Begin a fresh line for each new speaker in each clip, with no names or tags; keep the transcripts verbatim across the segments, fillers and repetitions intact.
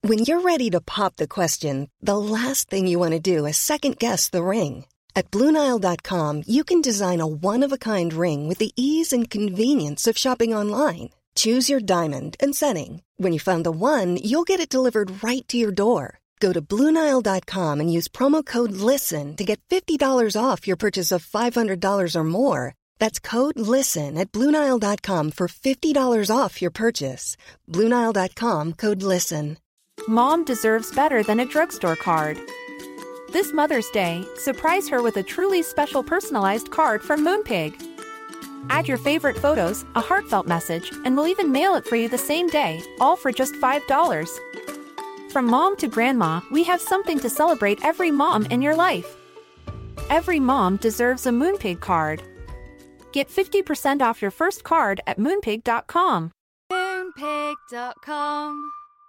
When you're ready to pop the question, the last thing you want to do is second-guess the ring. At Blue Nile dot com, you can design a one-of-a-kind ring with the ease and convenience of shopping online. Choose your diamond and setting. When you find the one, you'll get it delivered right to your door. Go to Blue Nile dot com and use promo code LISTEN to get fifty dollars off your purchase of five hundred dollars or more. That's code LISTEN at Blue Nile dot com for fifty dollars off your purchase. Blue Nile dot com, code LISTEN.
Mom deserves better than a drugstore card. This Mother's Day, surprise her with a truly special personalized card from Moonpig. Add your favorite photos, a heartfelt message, and we'll even mail it for you the same day, all for just five dollars. From mom to grandma, we have something to celebrate every mom in your life. Every mom deserves a Moonpig card. Get fifty percent off your first card at moonpig dot com.
moonpig dot com.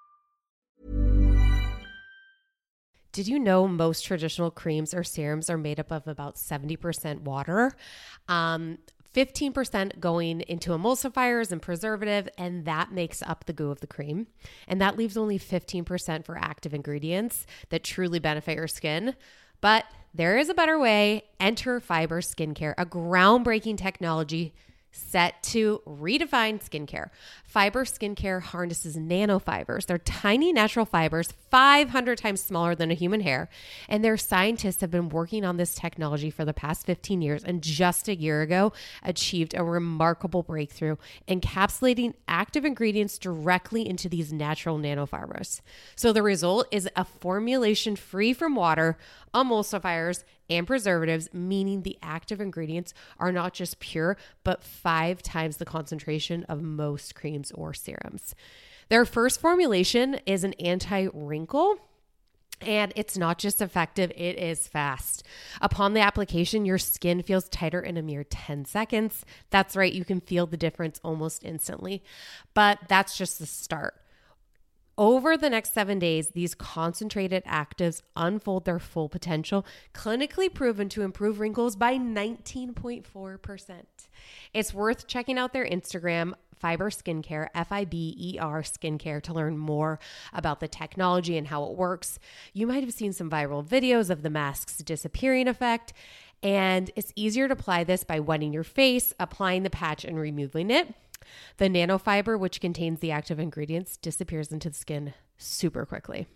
Did you know most traditional creams or serums are made up of about seventy percent water? Um, fifteen percent going into emulsifiers and preservative, and that makes up the goo of the cream. And that leaves only fifteen percent for active ingredients that truly benefit your skin. But there is a better way. Enter Fiber Skincare, a groundbreaking technology set to redefine skincare. Fiber Skincare harnesses nanofibers. They're tiny natural fibers, five hundred times smaller than a human hair. And their scientists have been working on this technology for the past fifteen years, and just a year ago achieved a remarkable breakthrough, encapsulating active ingredients directly into these natural nanofibers. So the result is a formulation free from water, emulsifiers, and preservatives, meaning the active ingredients are not just pure, but five times the concentration of most creams or serums. Their first formulation is an anti-wrinkle, and it's not just effective, it is fast. Upon the application, your skin feels tighter in a mere ten seconds. That's right, you can feel the difference almost instantly, but that's just the start. Over the next seven days, these concentrated actives unfold their full potential, clinically proven to improve wrinkles by nineteen point four percent. It's worth checking out their Instagram, Fiber Skincare, F I B E R Skincare, to learn more about the technology and how it works. You might have seen some viral videos of the mask's disappearing effect, and it's easier to apply this by wetting your face, applying the patch, and removing it. The nanofiber, which contains the active ingredients, disappears into the skin super quickly.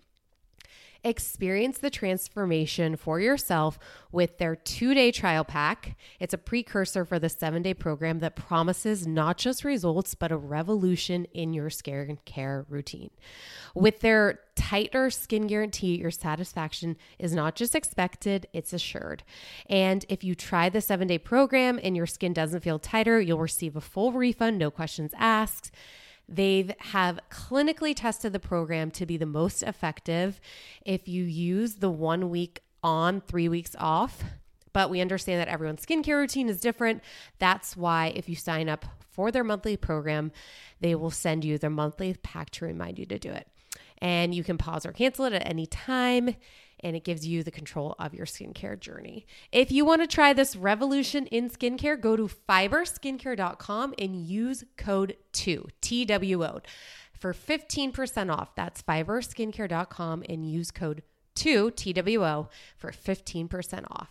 Experience the transformation for yourself with their two-day trial pack. It's a precursor for the seven-day program that promises not just results, but a revolution in your skincare routine. With their tighter skin guarantee, your satisfaction is not just expected, it's assured. And if you try the seven-day program and your skin doesn't feel tighter, you'll receive a full refund, no questions asked. They have clinically tested the program to be the most effective if you use the one week on, three weeks off. But we understand that everyone's skincare routine is different. That's why if you sign up for their monthly program, they will send you their monthly pack to remind you to do it. And you can pause or cancel it at any time, and it gives you the control of your skincare journey. If you want to try this revolution in skincare, go to fiber skincare dot com and use code two, T W O, for fifteen percent off. That's fiber skincare dot com and use code two, T W O, for fifteen percent off.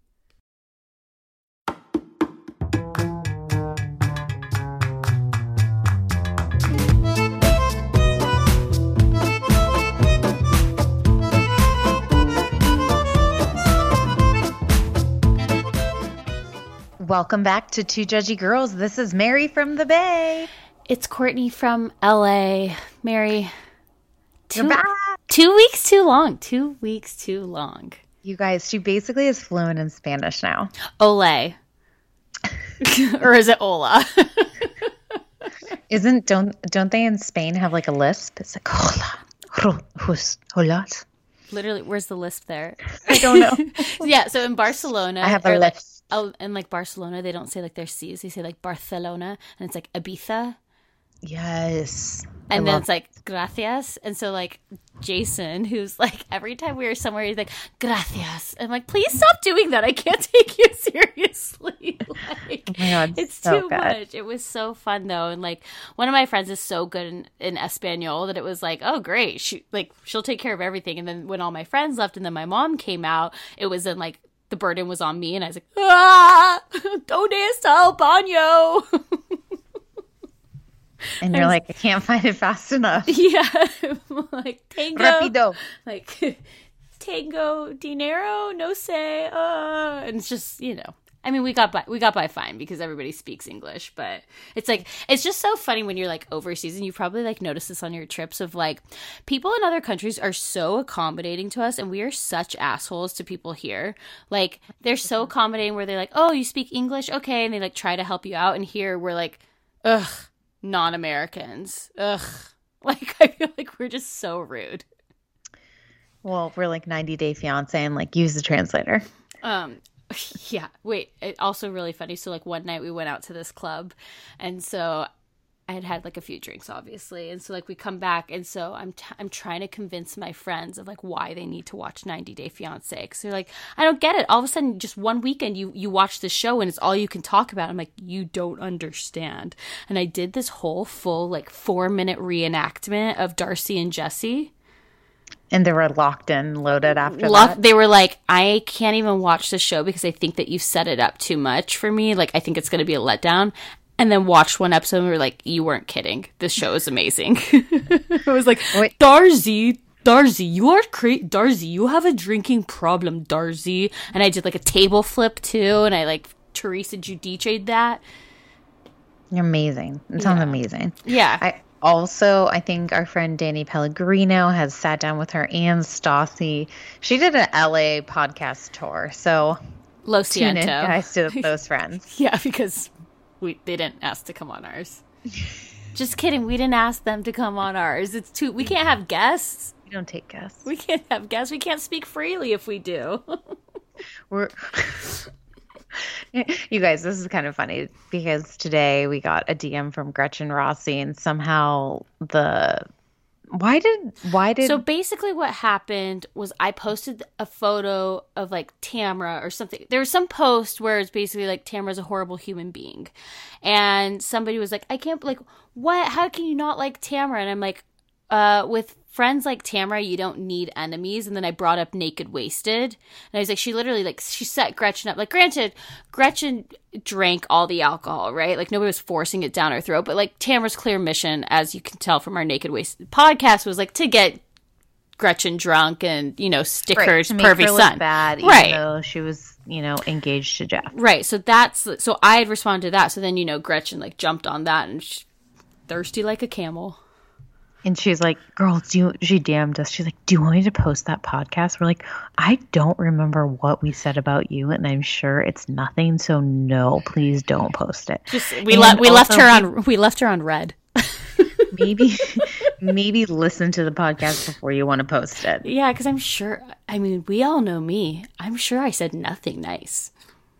Welcome back to Two Judgy Girls. This is Mary from the Bay.
It's Courtney from L A. Mary, two,
back.
two weeks too long. Two weeks too long.
You guys, she basically is fluent in Spanish now.
Ole. Or is it hola?
Isn't, don't don't they in Spain have like a lisp? It's like, hola, hola.
Literally, where's the lisp there?
I don't know.
Yeah, so in Barcelona.
I have a
like,
lisp.
Oh, and like Barcelona, they don't say like their C's. They say like Barcelona, and it's like Ibiza.
Yes.
And
I
then
love
it's like, gracias. And so, like, Jason, who's like, every time we were somewhere, he's like, gracias. I'm like, please stop doing that. I can't take you seriously. Like,
oh my God,
it's
so
too
good.
much. It was so fun, though. And, like, one of my friends is so good in, in Espanol that it was like, oh, great. She, like, she'll take care of everything. And then when all my friends left and then my mom came out, it was in, like, the burden was on me. And I was like, ah, ¿dónde está el baño?
And you're like, I can't find it fast enough.
Yeah. Like, tango.
Rapido.
Like, tango, dinero, no sé. Uh, and it's just, you know. I mean, we got by, we got by fine because everybody speaks English. But it's like, it's just so funny when you're, like, overseas. And you probably, like, notice this on your trips of, like, people in other countries are so accommodating to us. And we are such assholes to people here. Like, they're so accommodating where they're like, oh, you speak English? Okay. And they, like, try to help you out. And here we're like, ugh. Non-Americans. Ugh. Like, I feel like we're just so rude.
Well, we're like ninety Day Fiancé and like use the translator.
Um, yeah. Wait, it also really funny. So like one night we went out to this club and so I had had like a few drinks obviously. And so like we come back and so I'm, t- I'm trying to convince my friends of like why they need to watch ninety Day Fiancé. Cause they're like, I don't get it. All of a sudden just one weekend you, you watch the show and it's all you can talk about. I'm like, you don't understand. And I did this whole full like four minute reenactment of Darcy and Jesse.
And they were locked in, loaded after
Lock,
that.
They were like, I can't even watch the show because I think that you've set it up too much for me. Like, I think it's going to be a letdown. And then watched one episode and we were like, you weren't kidding. This show is amazing. It was like,
Wait.
Darcy, Darcy, you are crazy. Darcy, you have a drinking problem, Darcy. And I did like a table flip too. And I like Teresa Giudice'd that.
You're amazing. It sounds
Yeah.
amazing.
Yeah.
I also, I think our friend Danny Pellegrino has sat down with her and Stassi. She did an L A podcast tour. So
Lo
tune in,
siento.
guys, to those friends.
Yeah, because we they didn't ask to come on ours. Just kidding. We didn't ask them to come on ours. It's too. We can't have guests.
We don't take guests.
We can't have guests. We can't speak freely if we do.
We're you guys, this is kind of funny because today we got a D M from Gretchen Rossi and somehow the why did why did
So basically what happened was I posted a photo of like Tamra or something. There was some post where it's basically like Tamra's a horrible human being. And somebody was like, I can't, like, what? How can you not like Tamra? And I'm like, uh, with friends like Tamra, you don't need enemies. And then I brought up Naked Wasted. And I was like, she literally, like, she set Gretchen up. Like, granted, Gretchen drank all the alcohol, right? Like, nobody was forcing it down her throat. But, like, Tamra's clear mission, as you can tell from our Naked Wasted podcast, was, like, to get Gretchen drunk and, you know, stick
right,
her
to make
pervy
her look
son.
bad, even
Right.
though she was, you know, engaged to Jeff.
Right. So that's, so I had responded to that. So then, you know, Gretchen, like, jumped on that and she, thirsty like a camel.
And she's like, girl, do you, she D M'd us. She's like, do you want me to post that podcast? We're like, I don't remember what we said about you, and I'm sure it's nothing. So no, please don't post it.
Just, we
And
left we left
also
her on we left her on red.
maybe maybe listen to the podcast before you want to post it.
Yeah, because I'm sure. I mean, we all know me. I'm sure I said nothing nice.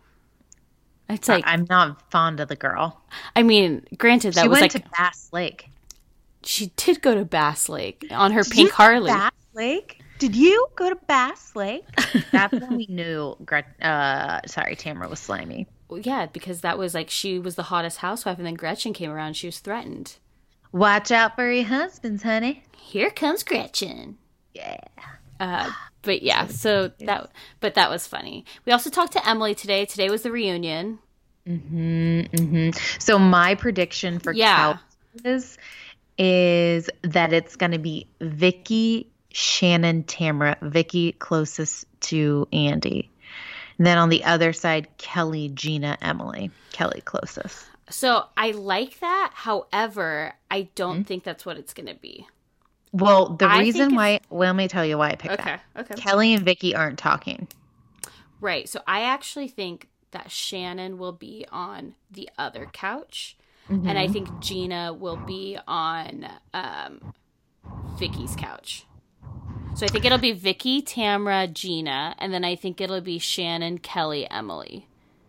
It's like
I'm not fond of the girl.
I mean, granted that
She
was
went
like
to Bass Lake.
she did go to Bass Lake on her
Did
pink
you go to
Harley.
Bass Lake? Did you go to Bass Lake? That's when we knew. Gret- uh, sorry, Tamra was slimy.
Well, yeah, because that was like she was the hottest housewife, and then Gretchen came around. She was threatened.
Watch out for your husbands, honey.
Here comes Gretchen.
Yeah.
Uh, but yeah, so that but that was funny. We also talked to Emily today. Today was the reunion.
Mm-hmm, mm-hmm. So my prediction for
Yeah.
Couches is that it's going to be Vicky, Shannon, Tamra. Vicky closest to Andy. And then on the other side, Kelly, Gina, Emily. Kelly closest.
So I like that. However, I don't think that's what it's going to be.
Well, the
I
reason
think
why, well, let me tell you why I picked
Okay,
that.
okay.
Kelly and Vicky aren't talking.
Right. So I actually think that Shannon will be on the other couch.
Mm-hmm.
And I think Gina will be on um, Vicky's couch. So I think it'll be Vicky, Tamra, Gina, and then I think it'll be Shannon, Kelly, Emily.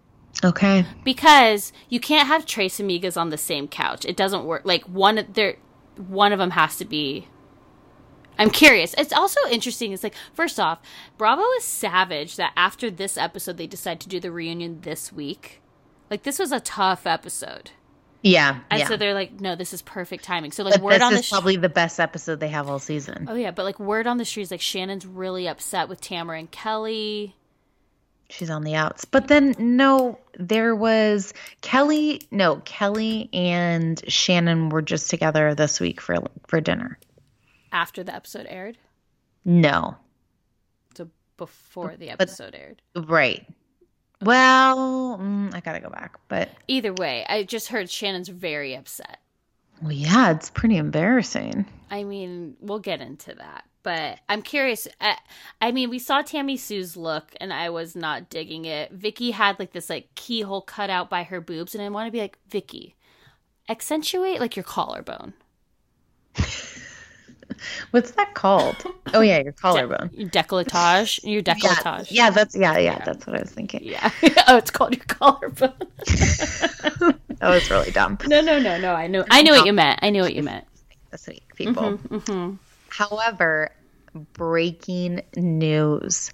Okay.
Because you can't have Trace Amigas on the same couch. It doesn't work. Like, one, there, one of them has to be... I'm curious. It's also interesting. It's like, first off, Bravo is savage that after this episode, they decide to do the reunion this week. Like, this was a tough episode.
Yeah.
And
yeah.
so they're like, no, this is perfect timing. So, like,
but
word
this
on the
is probably the best episode they have all season.
Oh, yeah. But, like, word on the street is, like, Shannon's really upset with Tamara and Kelly.
She's on the outs. But then, no, there was Kelly. No, Kelly and Shannon were just together this week for for dinner.
After the episode aired?
No.
So before the episode
but,
aired.
Right. Well, mm, I gotta go back. But
either way, I just heard Shannon's very upset.
Well, yeah, it's pretty embarrassing.
I mean, we'll get into that. But I'm curious. I, I mean, we saw Tammy Sue's look, and I was not digging it. Vicky had, like, this, like, keyhole cut out by her boobs, and I want to be like, Vicky, accentuate, like, your collarbone.
What's that called? Oh, yeah, your collarbone.
De- your décolletage. Your décolletage.
Yeah, yeah, that's, yeah, yeah, yeah, that's what I was thinking.
Yeah. Oh, it's called your collarbone.
That was really dumb.
No, no, no, no. I know. I knew what you meant. I knew what you meant.
This week, people.
Mm-hmm, mm-hmm.
However, breaking news.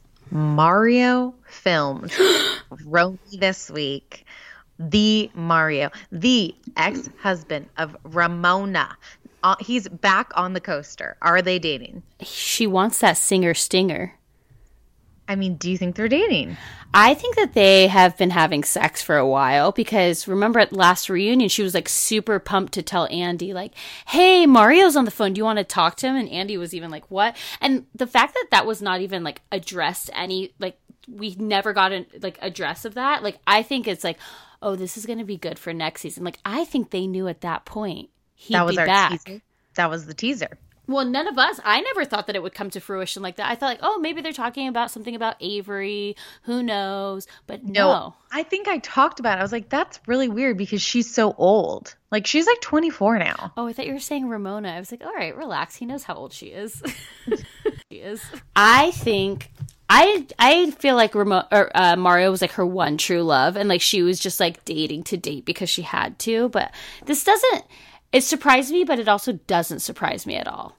Mario filmed Roni this week. The Mario, the ex-husband of Ramona. Uh, he's back on the coaster. Are they dating?
She wants that singer stinger.
I mean, do you think they're dating?
I think that they have been having sex for a while because remember at last reunion, she was like super pumped to tell Andy like, hey, Mario's on the phone. Do you want to talk to him? And Andy was even like, what? And the fact that that was not even like addressed any, like we never got an like address of that. Like, I think it's like, oh, this is going to be good for next season. Like, I think they knew at that point he'd
that was
be
our
back.
Teaser. That was the teaser.
Well, none of us, I never thought that it would come to fruition like that. I thought like, oh, maybe they're talking about something about Avery. Who knows? But no. no.
I think I talked about it. I was like, that's really weird because she's so old. Like, she's like twenty-four now.
Oh, I thought you were saying Ramona. I was like, all right, relax. He knows how old she is. She is. I think... I I feel like Remo- or, uh, Mario was like her one true love, and like she was just like dating to date because she had to. But this doesn't. It surprised me, but it also doesn't surprise me at all.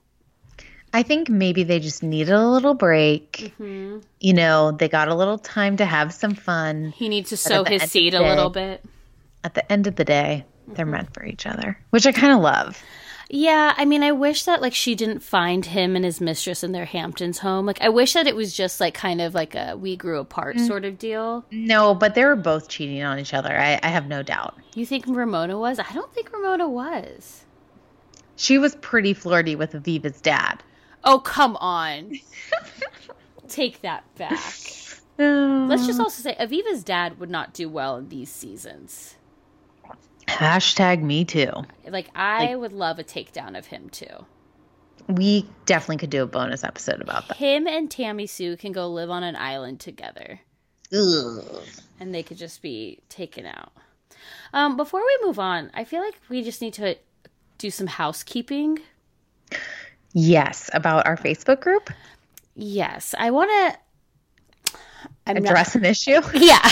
I think maybe they just needed a little break. Mm-hmm. You know, they got a little time to have some fun.
He needs to sow his seed a little bit.
At the end of the day, they're mm-hmm. meant for each other, which I kind of love.
Yeah, I mean, I wish that, like, she didn't find him and his mistress in their Hamptons home. Like, I wish that it was just, like, kind of like a we grew apart mm. sort of deal.
No, but they were both cheating on each other. I, I have no doubt.
You think Ramona was? I don't think Ramona was.
She was pretty flirty with Aviva's dad.
Oh, come on. Take that back. Uh, Let's just also say Aviva's dad would not do well in these seasons.
Hashtag me too.
Like, I like, would love a takedown of him too.
We definitely could do a bonus episode about that.
Him and Tammy Sue can go live on an island together.
Ugh.
And they could just be taken out. Um, before we move on, I feel like we just need to do some housekeeping.
Yes, about our Facebook group?
Yes. I want to...
Address not, an issue?
Yeah.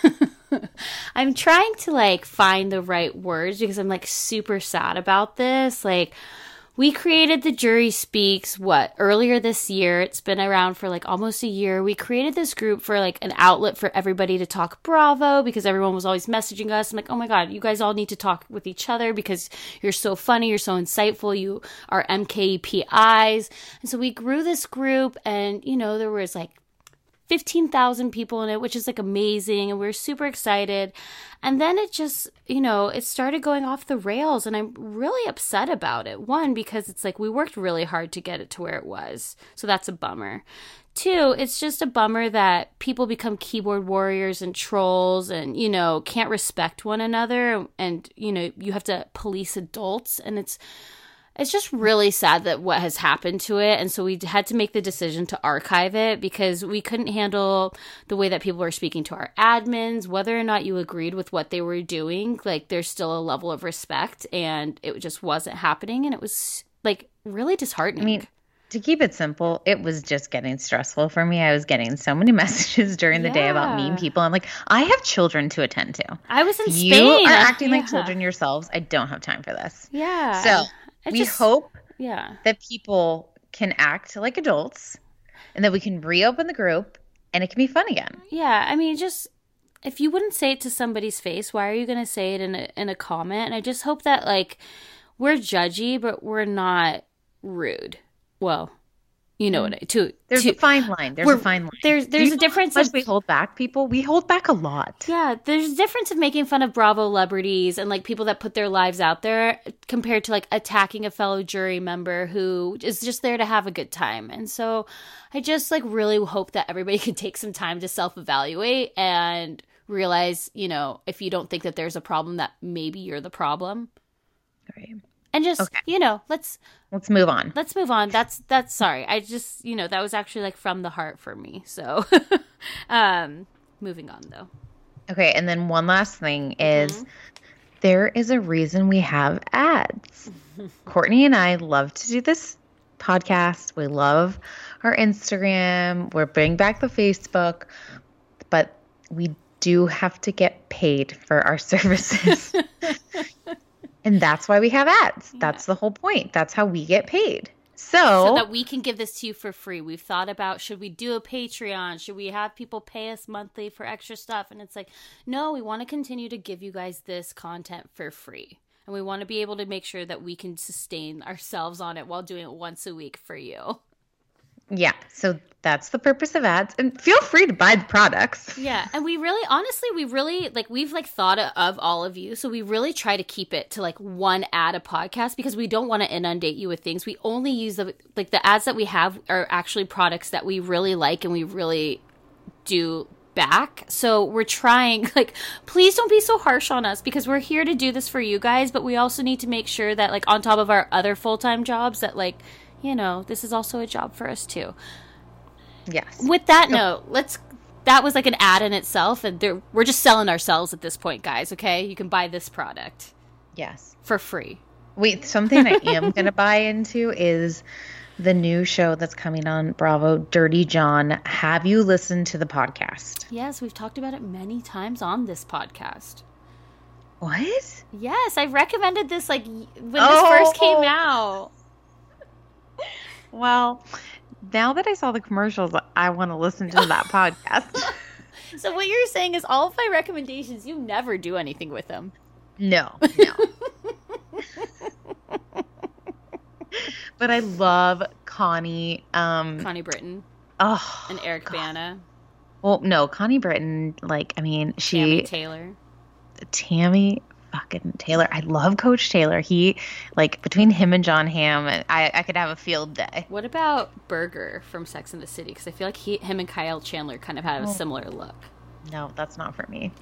I'm trying to, like, find the right words because I'm, like, super sad about this. Like, we created the Jury Speaks, what, earlier this year. It's been around for, like, almost a year. We created this group for, like, an outlet for everybody to talk Bravo because everyone was always messaging us. I'm like, oh, my God, you guys all need to talk with each other because you're so funny. You're so insightful. You are M K E P Is. And so we grew this group and, you know, there was, like, fifteen thousand people in it, which is like amazing. And we were super excited. And then it just, you know, it started going off the rails and I'm really upset about it. One, because it's like we worked really hard to get it to where it was. So that's a bummer. Two, it's just a bummer that people become keyboard warriors and trolls and, you know, can't respect one another. And, you know, you have to police adults and it's, It's just really sad that what has happened to it. And so we had to make the decision to archive it because we couldn't handle the way that people were speaking to our admins, whether or not you agreed with what they were doing. Like, there's still a level of respect and it just wasn't happening. And it was, like, really disheartening.
I mean, To keep it simple, it was just getting stressful for me. I was getting so many messages during the day about mean
Yeah.
people. I'm like, I have children to attend to.
I was in
You
Spain.
are acting
Yeah.
like children yourselves. I don't have time for this.
Yeah.
So
I
we
just-
hope
Yeah.
that people can act like adults and that we can reopen the group and it can be fun again.
Yeah. I mean, just if you wouldn't say it to somebody's face, why are you going to say it in a, in a comment? And I just hope that, like, we're judgy, but we're not rude. Well, you know what I, to,
There's
to,
a fine line. There's
we're-
a fine line.
there's-
Do
there's
you
a
know how
difference
much
of-
we hold back people. We hold back a lot.
Yeah, there's a difference of making fun of Bravo celebrities and like people that put their lives out there compared to like attacking a fellow jury member who is just there to have a good time. And so I just like really hope that everybody can take some time to self-evaluate and realize, you know, if you don't think that there's a problem, that maybe you're the problem.
Right.
And just,
Okay.
you know, let's
Let's move on.
let's move on. That's that's sorry. I just, you know, that was actually like from the heart for me. So um moving on though.
Okay, and then one last thing is
Mm-hmm.
there is a reason we have ads. Courtney and I love to do this podcast. We love our Instagram. We're bringing back the Facebook, but we do have to get paid for our services. And that's why we have ads. That's the whole point. That's how we get paid. So,
So that we can give this to you for free. We've thought about, should we do a Patreon? Should we have people pay us monthly for extra stuff? And it's like, no, we want to continue to give you guys this content for free. And we want to be able to make sure that we can sustain ourselves on it while doing it once a week for you.
yeah, so that's the purpose of ads. And feel free to buy the products.
Yeah, and we really, honestly, we really, like, we've, like, thought of all of you, so we really try to keep it to, like, one ad a podcast because we don't want to inundate you with things. We only use, the like, the ads that we have are actually products that we really like and we really do back. So we're trying, like, please don't be so harsh on us because we're here to do this for you guys, but we also need to make sure that, like, on top of our other full-time jobs that, like, you know, this is also a job for us, too.
Yes.
With that note, let's. That was like an ad in itself, and they're, we're just selling ourselves at this point, guys. Okay, you can buy this product
Yes.
for free.
Wait, something I am going to buy into is the new show that's coming on Bravo, Dirty John. Have you listened to the podcast?
Yes, we've talked about it many times on this podcast.
What?
Yes, I recommended this like y- when this
Oh.
first came out.
Well, now that I saw the commercials, I want to listen to that podcast.
So what you're saying is all of my recommendations, you never do anything with them.
No, no. But I love Connie. Um,
Connie Britton
oh,
and Eric Bana,
well, no, Connie Britton. Like, I mean, she
Tammy Taylor.
Tammy fucking Taylor. I love Coach Taylor. He, like, between him and John Hamm, I, I could have a field day.
What about Berger from Sex and the City? Because I feel like he, him and Kyle Chandler kind of have a similar look.
No, that's not for me.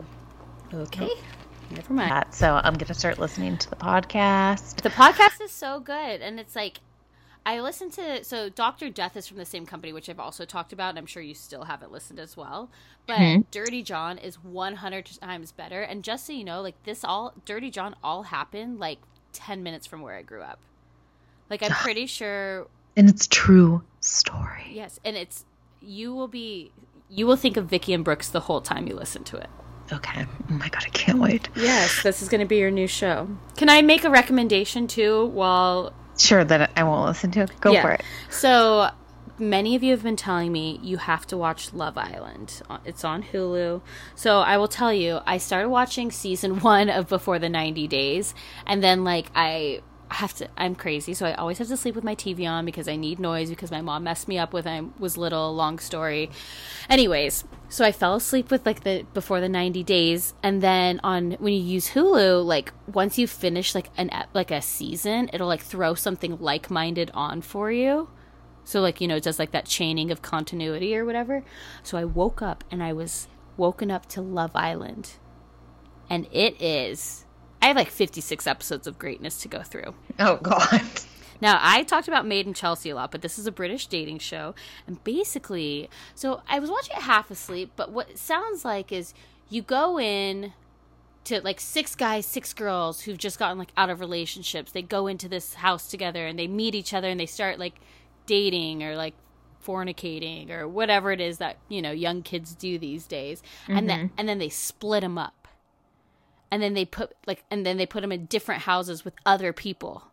Okay, never mind.
That, so I'm going to start listening to the podcast.
The podcast is so good, and it's like I listened to so Doctor Death is from the same company, which I've also talked about, and I'm sure you still haven't listened as well. But
Mm-hmm.
Dirty John is one hundred times better. And just so you know, like this all Dirty John all happened like ten minutes from where I grew up. Like I'm pretty sure.
And it's true story.
Yes, and it's you will be you will think of Vicky and Brooks the whole time you listen to it.
Okay. Oh my God, I can't wait.
Yes, this is going to be your new show. Can I make a recommendation too while
Sure that I won't listen to it. Go
Yeah.
for it.
So many of you have been telling me you have to watch Love Island. It's on Hulu. So I will tell you, I started watching season one of Before the ninety days. And then like I have to, I'm crazy. So I always have to sleep with my T V on because I need noise because my mom messed me up when I was little. Long story. Anyways, so I fell asleep with like the Before the ninety days. And then on, when you use Hulu, like once you finish like an, ep- like a season, it'll like throw something like-minded on for you. So, like, you know, it does, like, that chaining of continuity or whatever. So I woke up, and I was woken up to Love Island. And it is... I have, like, fifty-six episodes of greatness to go through.
Oh, God.
Now, I talked about Made in Chelsea a lot, but this is a British dating show. And basically... So, I was watching it half asleep, but what it sounds like is you go in... to like six guys, six girls who've just gotten like out of relationships. They go into this house together, and they meet each other, and they start like... dating or like fornicating or whatever it is that, you know, young kids do these days. Mm-hmm. And then and then they split them up. And then they put like and then they put them in different houses with other people.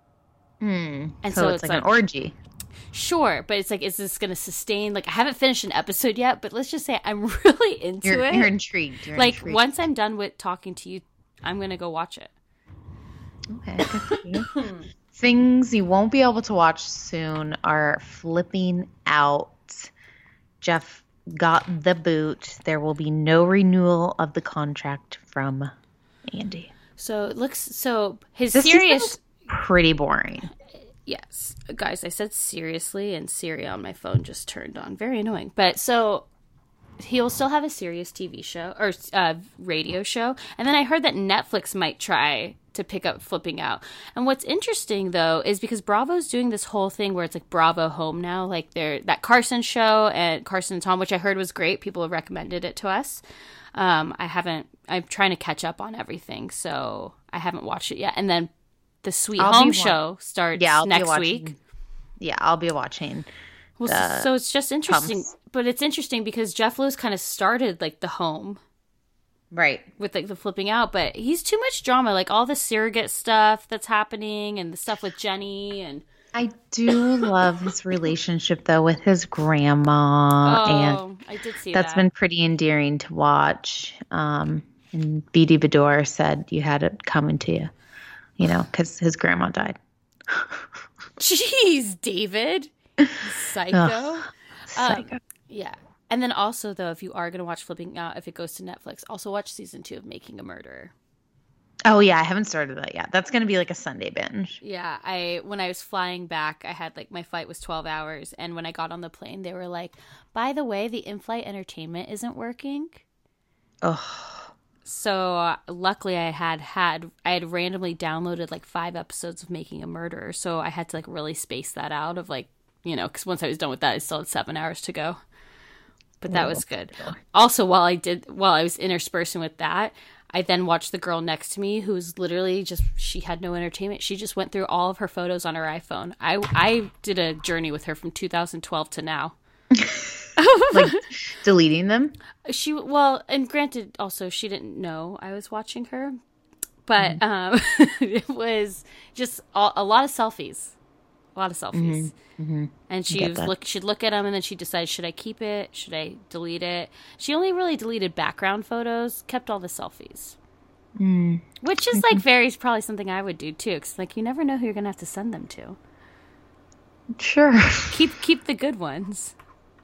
Mm.
And
so, so it's, it's like, like an orgy.
Sure, but it's like, is this going to sustain? Like, I haven't finished an episode yet, but let's just say I'm really into
you're,
it.
You're intrigued. You're
like,
intrigued.
Once I'm done with talking to you, I'm going to go watch it.
Okay, good for you. Things you won't be able to watch soon are Flipping Out. Jeff got the boot. There will be no renewal of the contract from Andy.
So it looks so his
this
serious
pretty boring.
Yes, guys, I said seriously, and Siri on my phone just turned on. Very annoying. But so he'll still have a serious T V show or uh, radio show, and then I heard that Netflix might try to pick up Flipping Out. And what's interesting though is because Bravo's doing this whole thing where it's like Bravo Home now, like they're that Carson show and Carson and Tom, which I heard was great. People have recommended it to us. Um, I haven't. I'm trying to catch up on everything, so I haven't watched it yet. And then the Sweet
I'll
Home
wa-
show starts
yeah, I'll
next
be watching,
week.
Yeah, I'll be watching.
Well, so, so it's just interesting,
pumps.
But it's interesting because Jeff Lewis kind of started like the Home,
right,
with like the Flipping Out, but he's too much drama, like all the surrogate stuff that's happening and the stuff with Jenny. And
I do love his relationship though with his grandma,
oh,
and
I did see
that's
that.
been pretty endearing to watch. Um, and B D Bador said you had it coming to you. You know, because his grandma died.
Jeez, David. Psycho.
Ugh, psycho.
Um, yeah. And then also, though, if you are going to watch Flipping Out, if it goes to Netflix, also watch season two of Making a Murderer.
Oh, yeah. I haven't started that yet. That's going to be like a Sunday binge.
Yeah. I When I was flying back, I had like my flight was twelve hours. And when I got on the plane, they were like, by the way, the in-flight entertainment isn't working.
Oh.
So uh, luckily I had had I had randomly downloaded like five episodes of Making a Murderer, so I had to like really space that out of like, you know, because once I was done with that I still had seven hours to go, but that
oh,
was good. Also, while I did while I was interspersing with that, I then watched the girl next to me who was literally just, she had no entertainment. She just went through all of her photos on her iPhone. I I did a journey with her from two thousand twelve to now.
Like deleting them?
She well, and granted, also she didn't know I was watching her, but mm-hmm. um, it was just all, a lot of selfies, a lot of selfies,
mm-hmm. Mm-hmm.
and she was look. She'd look at them, and then she'd decide, should I keep it? Should I delete it? She only really deleted background photos, kept all the selfies,
mm.
which is like very probably something I would do too, because like you never know who you're gonna have to send them to.
Sure,
keep keep the good ones.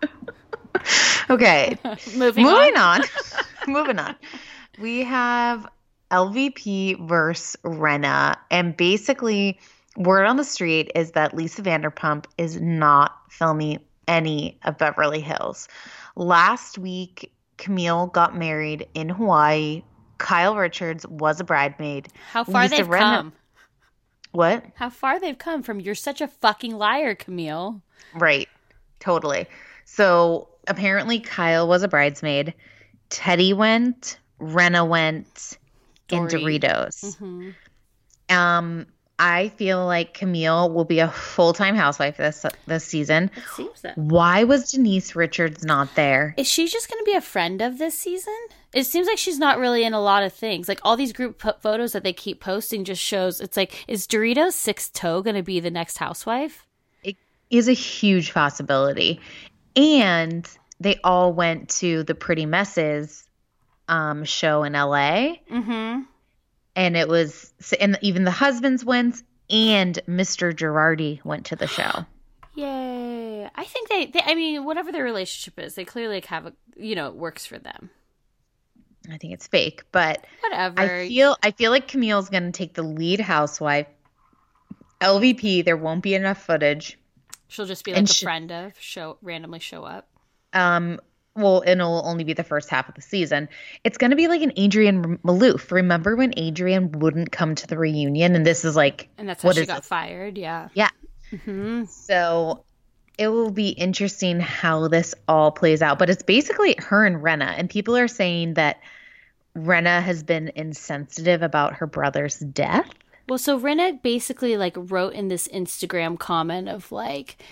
Okay.
Moving,
Moving
on.
on. Moving on. We have L V P versus Rinna. And basically, word on the street is that Lisa Vanderpump is not filming any of Beverly Hills. Last week, Camille got married in Hawaii. Kyle Richards was a bridesmaid.
How far
Lisa
they've
Rinna-
come.
What?
How far they've come from you're such a fucking liar, Camille.
Right. Totally. So apparently Kyle was a bridesmaid. Teddy went, Rinna went,
Dory.
and Doritos.
Mm-hmm.
Um, I feel like Camille will be a full-time housewife this this season.
It seems that.
Why was Denise Richards not there?
Is she just going to be a friend of this season? It seems like she's not really in a lot of things. Like all these group po- photos that they keep posting just shows it's like, is Doritos Sixth Toe going to be the next housewife?
It is a huge possibility. And they all went to the Pretty Messes um, show in L A.
Mm-hmm.
And it was, and even the husbands went, and Mister Girardi went to the show.
Yay. I think they, they, I mean, whatever their relationship is, they clearly like have a, you know, it works for them.
I think it's fake, but
whatever.
I feel, I feel like Camille's going to take the lead housewife. L V P, there won't be enough footage.
She'll just be like
and
a
she,
friend of, show randomly show up.
Um, well, it'll only be the first half of the season. It's going to be like an Adrienne Maloof. Remember when Adrienne wouldn't come to the reunion? And this is like,
and that's how
what
she
is
got
this?
fired. Yeah.
Yeah.
Mm-hmm.
So it will be interesting how this all plays out. But it's basically her and Rinna. And people are saying that Rinna has been insensitive about her brother's death.
Well, so Rinna basically like wrote in this Instagram comment of like,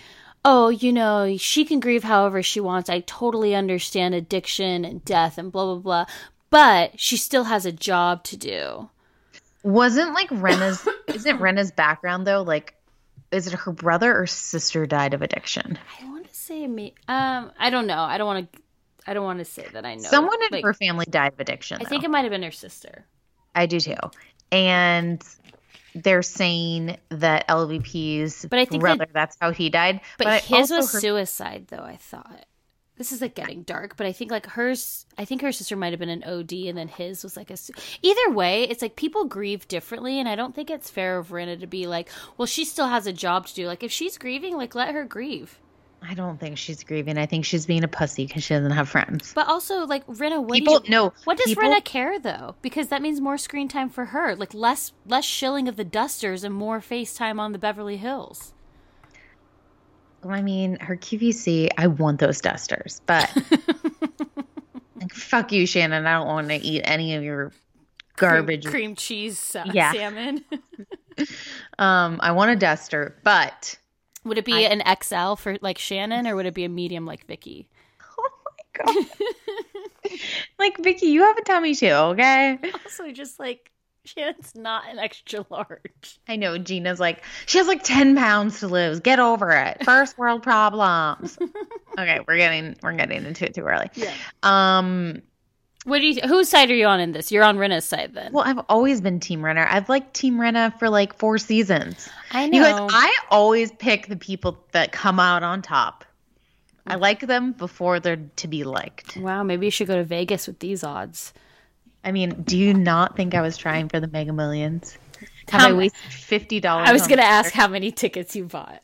oh, you know, she can grieve however she wants. I totally understand addiction and death and blah, blah, blah. But she still has a job to do.
Wasn't like Rena's, isn't Rena's background though, like, is it her brother or sister died of addiction?
I want to say me. Um, I don't know. I don't want to. I don't want to say that I know.
Someone in
like,
her family died of addiction.
I
though.
think it might have been her sister.
I do too. And they're saying that L V P's
but I think
brother,
that,
that's how he died.
But,
but
his was
heard...
suicide, though, I thought. This is like getting dark, but I think like hers, I think her sister might have been an O D and then his was like a, su- either way, it's like people grieve differently. And I don't think it's fair of Rinna to be like, well, she still has a job to do. Like if she's grieving, like let her grieve.
I don't think she's grieving. I think she's being a pussy because she doesn't have friends.
But also like Rinna, what
people,
do you,
no,
what does
people,
Rinna care though? Because that means more screen time for her, like less, less shilling of the dusters and more FaceTime on the Beverly Hills.
I mean, her Q V C, I want those dusters, but like, fuck you, Shannon. I don't want to eat any of your garbage.
Cream, cream cheese uh,
yeah.
salmon.
um, I want a duster, but...
Would it be
I...
an X L for like Shannon or would it be a medium like Vicky?
Oh my God. Like, Vicky, you have a tummy too, okay?
Also, just like... Shannon's not an extra large.
I know. Gina's like, she has like ten pounds to lose. Get over it. First world problems. Okay, we're getting we're getting into it too early.
Yeah.
Um,
what do you? Whose side are you on in this? You're on Rinna's side then.
Well, I've always been Team Rinna. I've liked Team Rinna for like four seasons.
I know.
Because I always pick the people that come out on top. I like them before they're to be liked.
Wow, maybe you should go to Vegas with these odds.
I mean, do you not think I was trying for the Mega Millions? Have
How,
I wasted fifty dollars?
I was going to ask how many tickets you bought.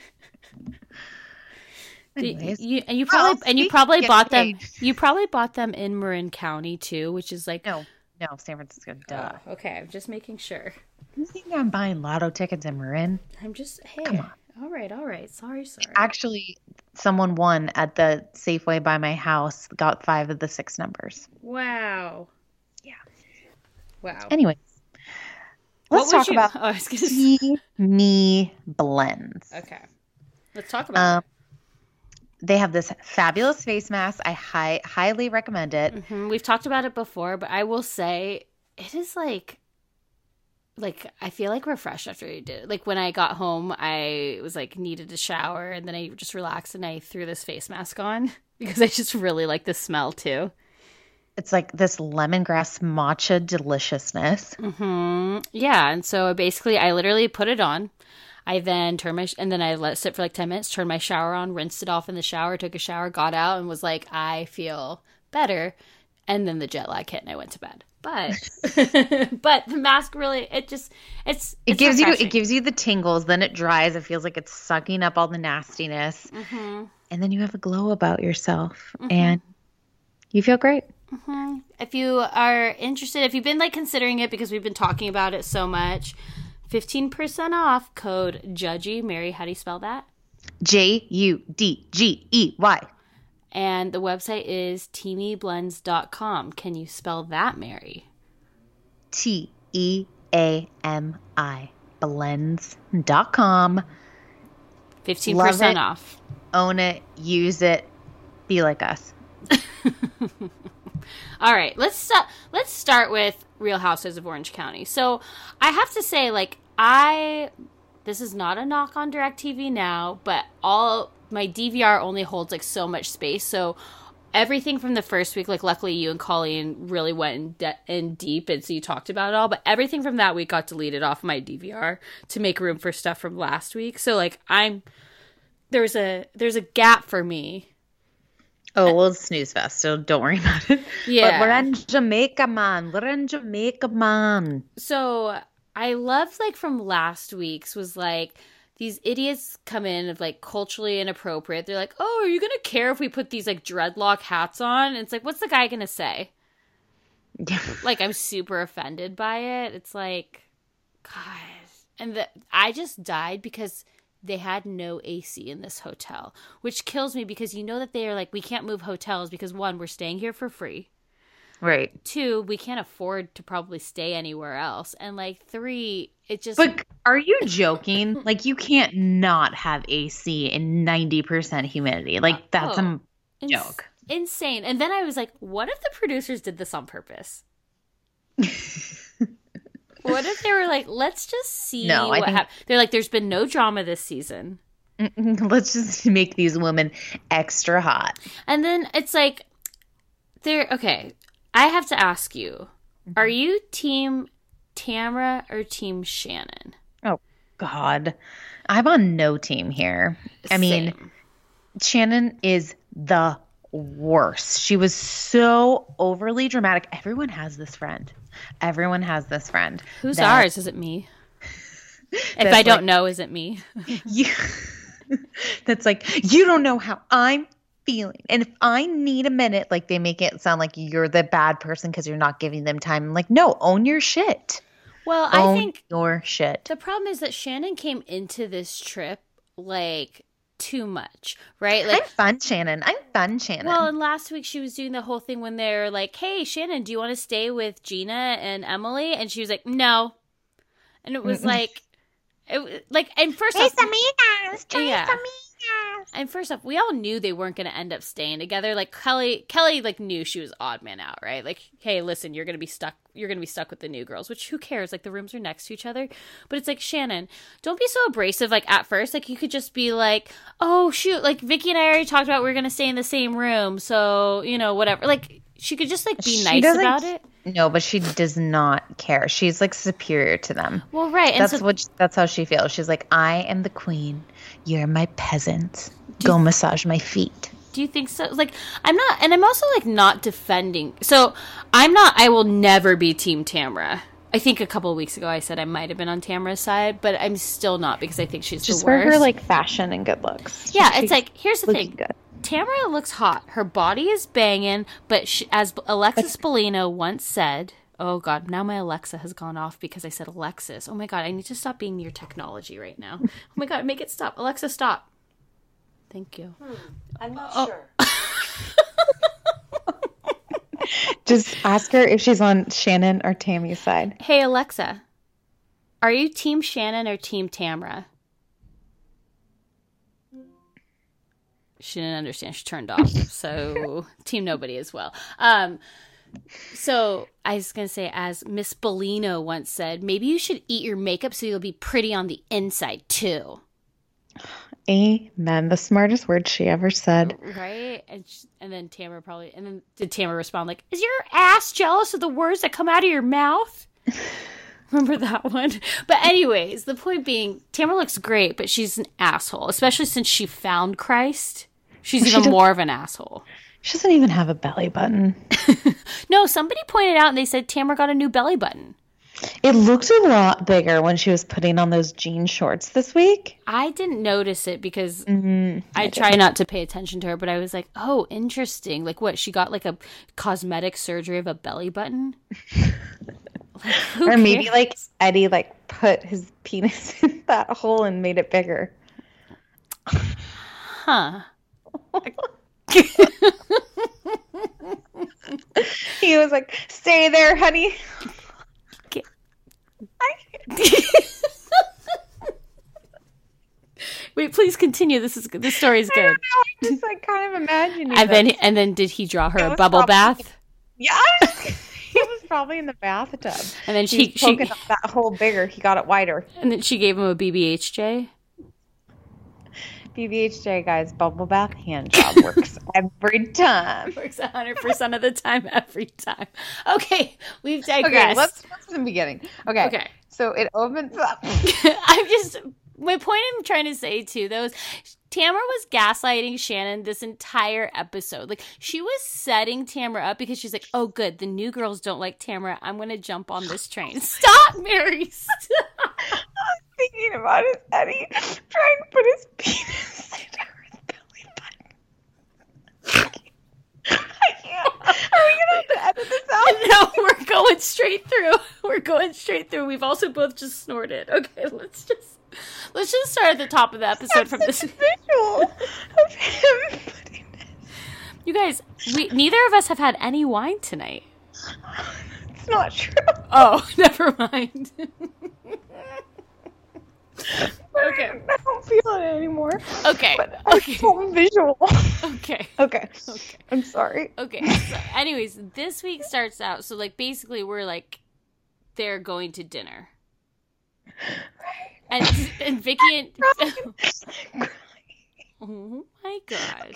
Anyways.
You, and you probably
well,
and you probably bought
paid.
them. You probably bought them in Marin County too, which is like
no, no, San Francisco. Duh.
Oh, okay, I'm just making sure.
You think I'm buying lotto tickets in Marin?
I'm just hey.
Come on.
All right, all right. Sorry, sorry.
Actually, someone won at the Safeway by my house. Got five of the six numbers.
Wow.
Yeah.
Wow.
Anyways, let's talk
you...
about
oh, I was gonna
Tea Me blends.
Okay. Let's talk about
um, it. They have this fabulous face mask. I hi- highly recommend it.
Mm-hmm. We've talked about it before, but I will say it is like, like I feel like refreshed after I did it. Like when I got home, I was like needed a shower, and then I just relaxed and I threw this face mask on because I just really like the smell too.
It's like this lemongrass matcha deliciousness.
Mm-hmm. Yeah, and so basically, I literally put it on. I then turned my sh- and then I let it sit for like ten minutes. Turned my shower on, rinsed it off in the shower, took a shower, got out, and was like, I feel better. And then the jet lag hit, and I went to bed. But but the mask really, it just it's
it
it's
gives
refreshing.
you it gives you the tingles. Then it dries. It feels like it's sucking up all the nastiness,
mm-hmm.
and then you have a glow about yourself,
mm-hmm.
and you feel great.
Mm-hmm. If you are interested, if you've been like considering it because we've been talking about it so much, fifteen percent off code Judgy. Mary, how do you spell that?
J U D G E Y.
And the website is teamy blends dot com. Can you spell that, Mary?
T E A M I blends dot com.
fifteen percent
Love it,
off.
Own it, use it, be like us.
All right, let's start. Let's start with Real Housewives of Orange County. So, I have to say, like, I this is not a knock on DirecTV Now, but all my D V R only holds like so much space. So, everything from the first week, like, luckily you and Colleen really went in, de- in deep, and so you talked about it all. But everything from that week got deleted off my D V R to make room for stuff from last week. So, like, I'm there's a there's a gap for me.
Oh, well, it's Snooze Fest, so don't worry about it.
Yeah.
But we're in Jamaica, man. We're in Jamaica, man.
So I loved, like, from last week's was, like, these idiots come in of, like, culturally inappropriate. They're like, oh, are you going to care if we put these, like, dreadlock hats on? And it's like, what's the guy going to say? Like, I'm super offended by it. It's like, God. And the, I just died because they had no A C in this hotel, which kills me because you know that they are like, we can't move hotels because, one, we're staying here for free.
Right.
Two, we can't afford to probably stay anywhere else. And like three, it just.
But are you joking? Like you can't not have A C in ninety percent humidity. Like that's
Oh,
a
ins-
joke.
Insane. And then I was like, what if the producers did this on purpose? What if they were like, let's just see
No, I
what
think-
happens? They're like, there's been no drama this season.
Let's just make these women extra hot.
And then it's like, they're okay. I have to ask you, are you team Tamra or team Shannon?
Oh God, I'm on no team here. I mean,
Same.
Shannon is the worst. She was so overly dramatic. Everyone has this friend. Everyone has this friend.
Who's
that-
ours? Is it me? If
That's
I don't
like-
know, is it me?
You, that's like, you don't know how I'm feeling. And if I need a minute, like they make it sound like you're the bad person because you're not giving them time. I'm like, no, own your shit.
Well, I
Own
think
your shit.
the problem is that Shannon came into this trip like too much, right? Like,
I'm fun, Shannon. I'm fun, Shannon.
well, and last week she was doing the whole thing when they're like, "Hey, Shannon, do you want to stay with Gina and Emily?" And she was like, "No," and it was like, it was like, and first off,
amigas.
Yeah.
amigas.
and first off, we all knew they weren't going to end up staying together. Like Kelly, Kelly, like knew she was odd man out, right? Like, hey, listen, you're going to be stuck. You're going to be stuck with the new girls, which who cares? Like the rooms are next to each other. But it's like, Shannon, don't be so abrasive. Like at first, like you could just be like, oh shoot, like Vicky and I already talked about we we're going to stay in the same room, so you know whatever. Like she could just like be
She
nice
doesn't-
about it.
No, but she does not care. She's like superior to them.
Well, right, and
That's
so,
what. That's how she feels. She's like, I am the queen. You're my peasant. Go massage my feet.
do you think so? Like, I'm not, and I'm also like not defending. So I'm not. I will never be Team Tamra. I think a couple of weeks ago I said I might have been on Tamra's side, but I'm still not because I think she's
Just
the
for
worst.
her like fashion and good looks.
yeah,
She's
it's like here's the
looking
thing.
good.
Tamra looks hot. Her body is banging, but she, as Alexis Bellino once said, oh God, now my Alexa has gone off because I said Alexis. Oh my God, I need to stop being near technology right now. Oh my God, make it stop. Alexa, stop. Thank you.
I'm not
Oh.
sure.
Just ask her if she's on Shannon or Tammy's side.
Hey, Alexa, are you Team Shannon or Team Tamra? She didn't understand. She turned off. So, Team Nobody as well. Um, so, I was going to say, as Miss Bellino once said, maybe you should eat your makeup so you'll be pretty on the inside, too.
Amen. The smartest word she ever said.
Right? And sh and then Tamara probably, and then did Tamara respond like, is your ass jealous of the words that come out of your mouth? Remember that one? But anyways, the point being, Tamara looks great, but she's an asshole, especially since she found Christ. She's
She
even
does-
more of an asshole.
She doesn't even have a belly button.
No, somebody pointed out and they said Tamara got a new belly button.
It looked a lot bigger when she was putting on those jean shorts this week.
I didn't notice it because
Mm-hmm.
I try not to pay attention to her, but I was like, oh, interesting. Like what? She got like a cosmetic surgery of a belly button? Like, who
Or maybe
cares?
like Eddie like put his penis in that hole and made it bigger.
Huh.
He was like, stay there, honey.
Okay. Wait, please continue. This is good. This story is good.
I'm just like kind of imagining
And then,
this.
and then, did he draw her
It
a
was
bubble
probably-
bath?
Yeah. He was probably in the bathtub.
And then
She,
she, she,
poking up that hole bigger. He got it wider.
and then she gave him a B B H J.
B B H J, guys, bubble bath hand job works every time.
Works a hundred percent of the time, every time. Okay, we've digressed.
Okay, let's start from the beginning. Okay.
Okay.
So it opens up.
I'm just my point I'm trying to say too, though, is Tamara was gaslighting Shannon this entire episode. Like she was setting Tamara up because she's like, "Oh, good, the new girls don't like Tamara. I'm gonna jump on this train." Stop, Mary. Stop.
I was thinking about his Eddie trying to put his penis into her belly button. I can't. Are we gonna have to edit this out?
No, we're going straight through. We're going straight through. We've also both just snorted. Okay, let's just let's just start at the top of the episode from this.
Visual of him putting it.
You guys, we neither of us have had any wine tonight.
That's not true.
Oh, never mind. Okay.
I don't feel it anymore.
Okay.
But
Okay.
it's so visual.
Okay.
Okay.
Okay.
I'm sorry.
Okay. So anyways, this week starts out. So like basically we're like they're going to dinner. And and Vicky and oh my god.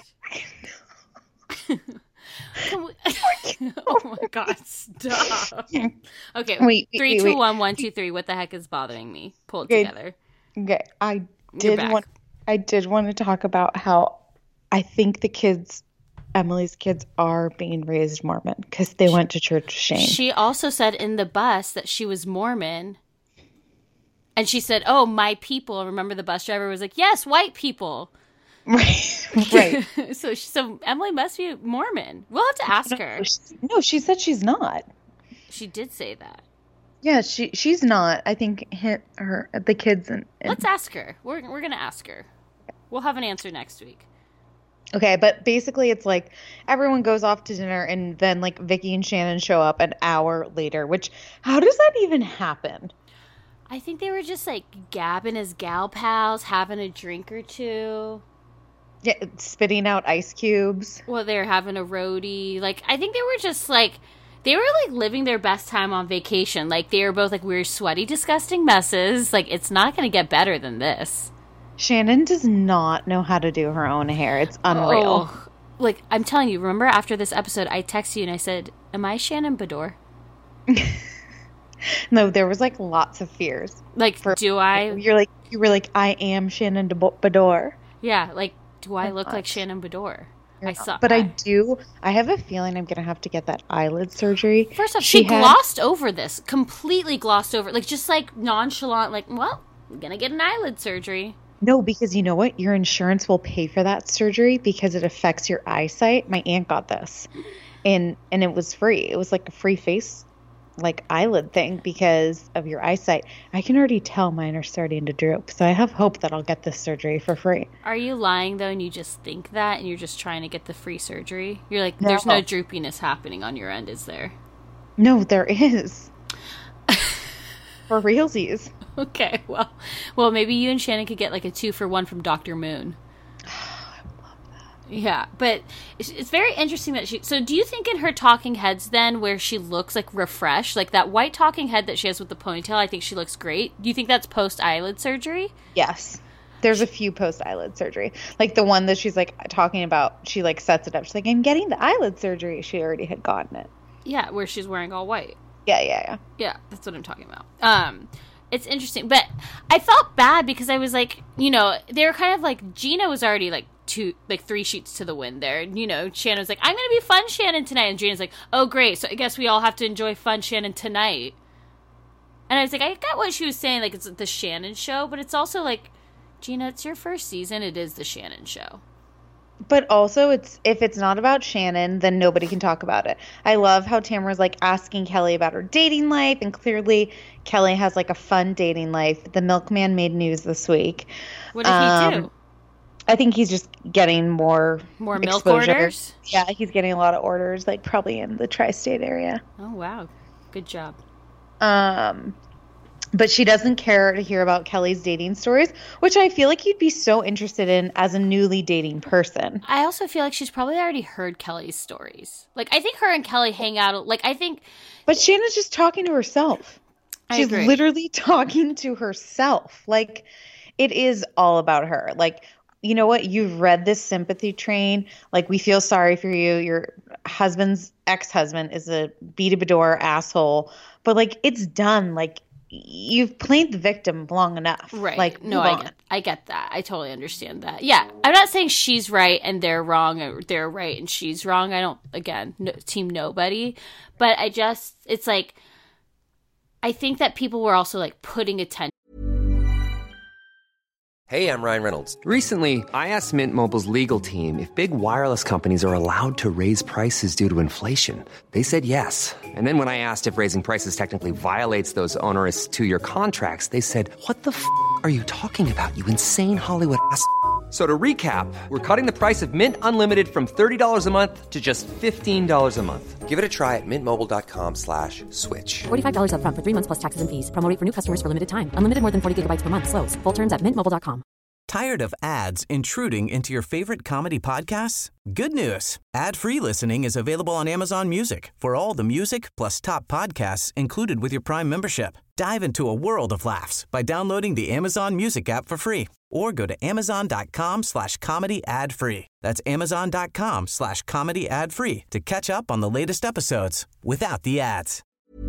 Can we... Oh my god, stop. Okay,
wait,
three,
wait,
two,
wait.
one, one, two, three. What the heck is bothering me? Pull it
Okay.
together.
Okay, I
You're
did
back.
want I did want to talk about how I think the kids, Emily's kids, are being raised Mormon because they went to church with Shane.
She also said in the bus that she was Mormon. And she said, oh, my people. Remember the bus driver was like, yes, white people.
Right, right.
so, so Emily must be Mormon. We'll have to ask her.
No, she said she's not.
She did say that.
Yeah, she she's not. I think hit her the kids and, and
Let's ask her. We're we're gonna ask her. We'll have an answer next week.
Okay, but basically it's like everyone goes off to dinner and then like Vicky and Shannon show up an hour later, which how does that even happen?
I think they were just like gabbing as gal pals, having a drink or two.
Yeah, spitting out ice cubes.
Well, they were having a roadie. Like, I think they were just like, they were like living their best time on vacation. Like, they were both like, we're sweaty, disgusting messes. Like, it's not going to get better than this.
Shannon does not know how to do her own hair. It's unreal.
Oh, like, I'm telling you, remember after this episode, I texted you and I said, am I Shannon Bedore?
No, there was like lots of fears.
Like,
For-
do I?
You're like you were like I am Shannon de Bedore.
Yeah, like, do I
You're
look
not.
like Shannon Bedore? I saw,
But I do. I have a feeling I'm gonna have to get that eyelid surgery.
First off, she,
had-
glossed over this, completely glossed over, like just like nonchalant, like, well, I'm gonna get an eyelid surgery.
No, because you know what? Your insurance will pay for that surgery because it affects your eyesight. My aunt got this, and and it was free. It was like a free face, like eyelid thing because of your eyesight. I can already tell mine are starting to droop, so I have hope that I'll get this surgery for free.
Are you lying though, and you just think that, and you're just trying to get the free surgery? You're like,
No.
there's no droopiness happening on your end, is there?
No, there is. For realsies.
Okay, well, well, maybe you and Shannon could get like a two for one from Doctor Moon. Yeah, but it's, it's very interesting that she... So do you think in her talking heads then where she looks like refreshed, like that white talking head that she has with the ponytail, I think she looks great. Do you think that's post-eyelid surgery?
Yes. There's a few post eyelid surgery. Like the one that she's like talking about, she like sets it up. She's like, I'm getting the eyelid surgery. She already had gotten it.
Yeah, where she's wearing all white.
Yeah, yeah, yeah.
Yeah, that's what I'm talking about. Um, it's interesting, but I felt bad because I was like, you know, they were kind of like, Gina was already like two, like three sheets to the wind there. And, you know, Shannon was like, I'm going to be fun Shannon tonight. And Gina's like, oh, great. So I guess we all have to enjoy fun Shannon tonight. And I was like, I got what she was saying. Like, it's the Shannon show, but it's also like, Gina, it's your first season. It is the Shannon show.
But also, it's if it's not about Shannon, then nobody can talk about it. I love how Tamara's like asking Kelly about her dating life, and clearly Kelly has like a fun dating life. The milkman made news this week.
What did
Um,
he do?
I think he's just getting more
More milk
exposure.
orders?
Yeah, he's getting a lot of orders, like probably in the tri-state area.
Oh, wow. Good job.
Um, but she doesn't care to hear about Kelly's dating stories, which I feel like you'd be so interested in as a newly dating person.
I also feel like she's probably already heard Kelly's stories. Like, I think her and Kelly hang out. Like, I think...
But Shannon's just talking to herself.
I
She's
agree.
literally talking to herself. Like, it is all about her. Like, you know what? You've read this sympathy train. Like, we feel sorry for you. Your husband's ex-husband is a beat-a-bador asshole. But, like, it's done. Like, you've played the victim long enough.
Right.
Like,
no,
move
I
on.
get, I get that. I totally understand that. Yeah. I'm not saying she's right and they're wrong, or they're right and she's wrong. I don't, again, no, team nobody. But I just, it's like, I think that people were also like putting attention.
Hey, I'm Ryan Reynolds. Recently, I asked Mint Mobile's legal team if big wireless companies are allowed to raise prices due to inflation. They said yes. And then when I asked if raising prices technically violates those onerous two-year contracts, they said, what the f*** are you talking about, you insane Hollywood ass f- So to recap, we're cutting the price of Mint Unlimited from thirty dollars a month to just fifteen dollars a month. Give it a try at mintmobile.com slash switch.
forty-five dollars up front for three months plus taxes and fees. Promo rate for new customers for limited time. Unlimited more than forty gigabytes per month. Slows full terms at mint mobile dot com.
Tired of ads intruding into your favorite comedy podcasts? Good news. Ad-free listening is available on Amazon Music for all the music plus top podcasts included with your Prime membership. Dive into a world of laughs by downloading the Amazon Music app for free or go to amazon.com slash comedy ad free. That's amazon.com slash comedy ad free to catch up on the latest episodes without the ads.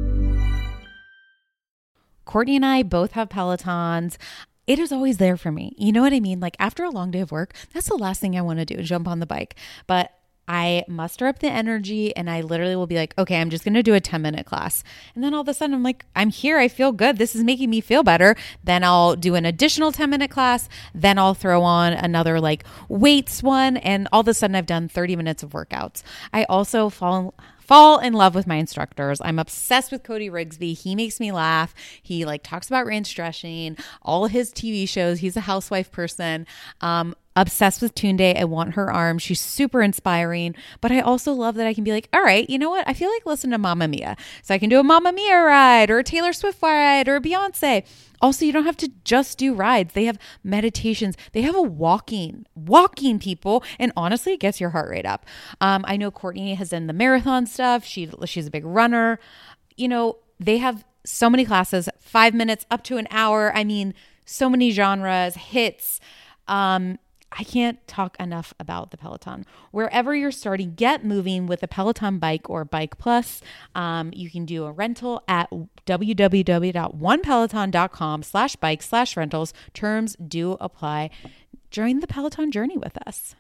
Courtney and I both have Pelotons. It is always there for me. You know what I mean? Like after a long day of work, that's the last thing I want to do, jump on the bike. But I muster up the energy and I literally will be like, okay, I'm just going to do a ten minute class. And then all of a sudden I'm like, I'm here. I feel good. This is making me feel better. Then I'll do an additional ten minute class. Then I'll throw on another like weights one. And all of a sudden I've done thirty minutes of workouts. I also fall Fall in love with my instructors. I'm obsessed with Cody Rigsby. He makes me laugh. He like talks about range stretching, all of his T V shows. He's a housewife person. Um, obsessed with Tunde. I want her arm. She's super inspiring. But I also love that I can be like, all right, you know what? I feel like listening to Mamma Mia. So I can do a Mamma Mia ride or a Taylor Swift ride or a Beyonce. Also, you don't have to just do rides. They have meditations. They have a walking, walking people. And honestly, it gets your heart rate up. Um, I know Courtney has done the marathon stuff. She, she's a big runner. You know, they have so many classes, five minutes up to an hour. I mean, so many genres, hits. Um, I can't talk enough about the Peloton. Wherever you're starting, get moving with a Peloton bike or Bike Plus. Um, you can do a rental at www.onepeloton.com slash bike slash rentals. Terms do apply. Join the Peloton journey with us.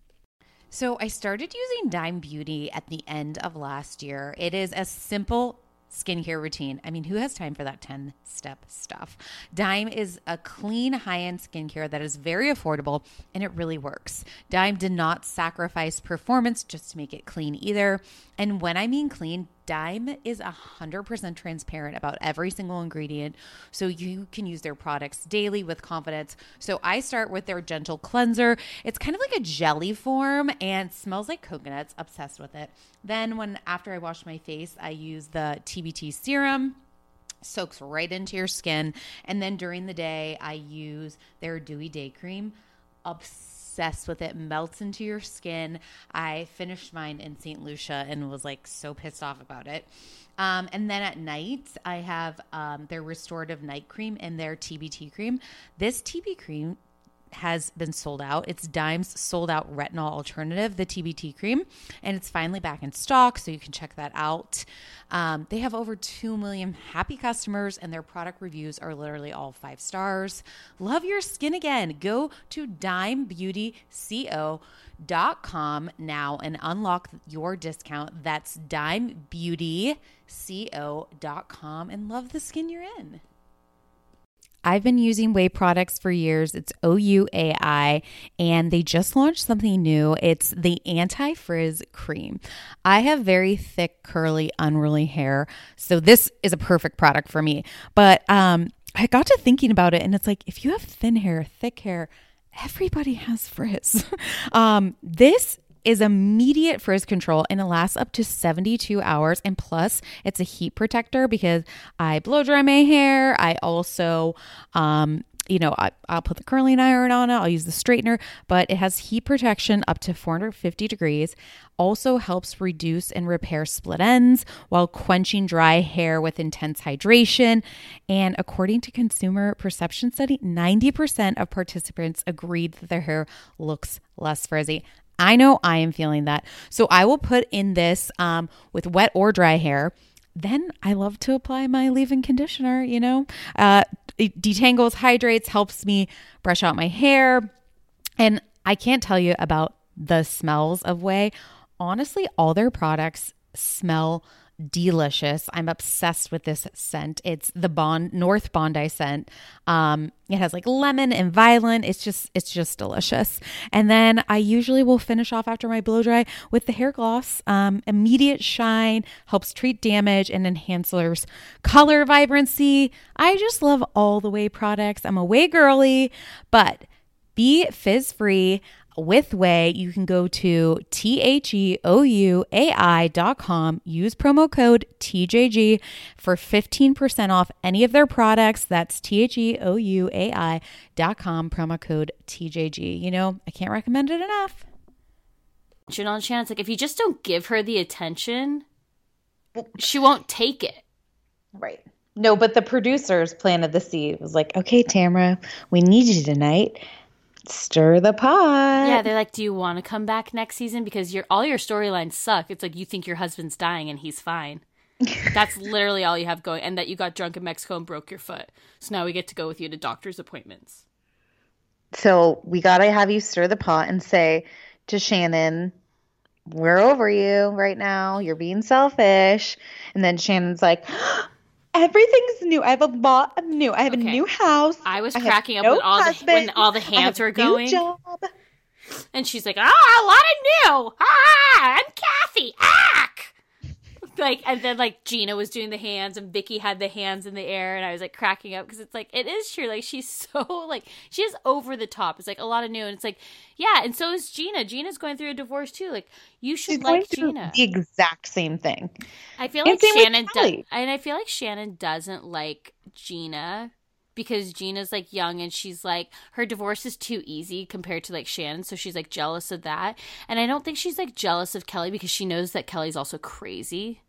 So I started using Dime Beauty at the end of last year. It is a simple skincare routine. I mean, who has time for that ten step stuff? Dime is a clean, high-end skincare that is very affordable and it really works. Dime did not sacrifice performance just to make it clean either. And when I mean clean, Dime is one hundred percent transparent about every single ingredient, so you can use their products daily with confidence. So I start with their gentle cleanser. It's kind of like a jelly form and smells like coconuts. Obsessed with it. Then when after I wash my face, I use the T B T serum. Soaks right into your skin. And then during the day, I use their Dewy Day Cream. Obsessed with it. Melts into your skin. I finished mine in Saint Lucia and was like so pissed off about it. Um, and then at night, I have um, their Restorative Night Cream and their T B T cream. This T B cream has been sold out. It's Dime's sold out retinol alternative, the T B T cream, and it's finally back in stock, so you can check that out. Um, they have over two million happy customers, and their product reviews are literally all five stars. Love your skin again. Go to dime beauty co dot com now and unlock your discount. That's dime beauty co dot com and love the skin you're in. I've been using Ouai products for years. It's O U A I, and they just launched something new. It's the Anti-Frizz Cream. I have very thick, curly, unruly hair, so this is a perfect product for me. But um, I got to thinking about it, and it's like, if you have thin hair, thick hair, everybody has frizz. um, this is immediate frizz control and it lasts up to seventy-two hours. And plus it's a heat protector because I blow dry my hair. I also, um, you know, I, I'll put the curling iron on it. I'll use the straightener, but it has heat protection up to four hundred fifty degrees. Also helps reduce and repair split ends while quenching dry hair with intense hydration. And according to Consumer Perception Study, ninety percent of participants agreed that their hair looks less frizzy. I know I am feeling that. So I will put in this um, with wet or dry hair. Then I love to apply my leave-in conditioner, you know. Uh, it detangles, hydrates, helps me brush out my hair. And I can't tell you about the smells of Ouai. Honestly, all their products smell delicious. I'm obsessed with this scent. It's the Bond North Bondi scent. Um, it has like lemon and violet. It's just, it's just delicious. And then I usually will finish off after my blow dry with the hair gloss. Um, immediate shine, helps treat damage and enhances color vibrancy. I just love all the Ouai products. I'm a Ouai girly, but Be fizz-free with Ouai. You can go to T H E O U A I dot com. Use promo code T J G for fifteen percent off any of their products. That's T H E O U A I dot com, promo code T J G. You know, I can't recommend it enough.
On Shannon's like, if you just don't give her the attention, she won't take it.
Right. No, but the producers planted the seed. It was like, okay, Tamra, we need you tonight. Stir the pot.
Yeah, they're like, do you want to come back next season? Because your all your storylines suck. It's like you think your husband's dying and he's fine. That's literally all you have going. And that you got drunk in Mexico and broke your foot. So now we get to go with you to doctor's appointments.
So we got to have you stir the pot and say to Shannon, we're over you right now. You're being selfish. And then Shannon's like, everything's new. I have a lot of new. I have okay. a new house.
I was I cracking up no when, all the, when all the hands were going.
Job.
And she's like, ah, a lot of new. Ah, I'm Kathy. Ack. Like, and then like Gina was doing the hands and Vicky had the hands in the air. And I was like cracking up because it's like, it is true. Like she's so like, she is over the top. It's like a lot of new. And it's like, yeah. And so is Gina. Gina's going through a divorce too. Like you should she's like Gina.
The exact same thing.
I feel like Shannon does. And I feel like Shannon doesn't like Gina because Gina's like young and she's like, her divorce is too easy compared to like Shannon. So she's like jealous of that. And I don't think she's like jealous of Kelly because she knows that Kelly's also crazy.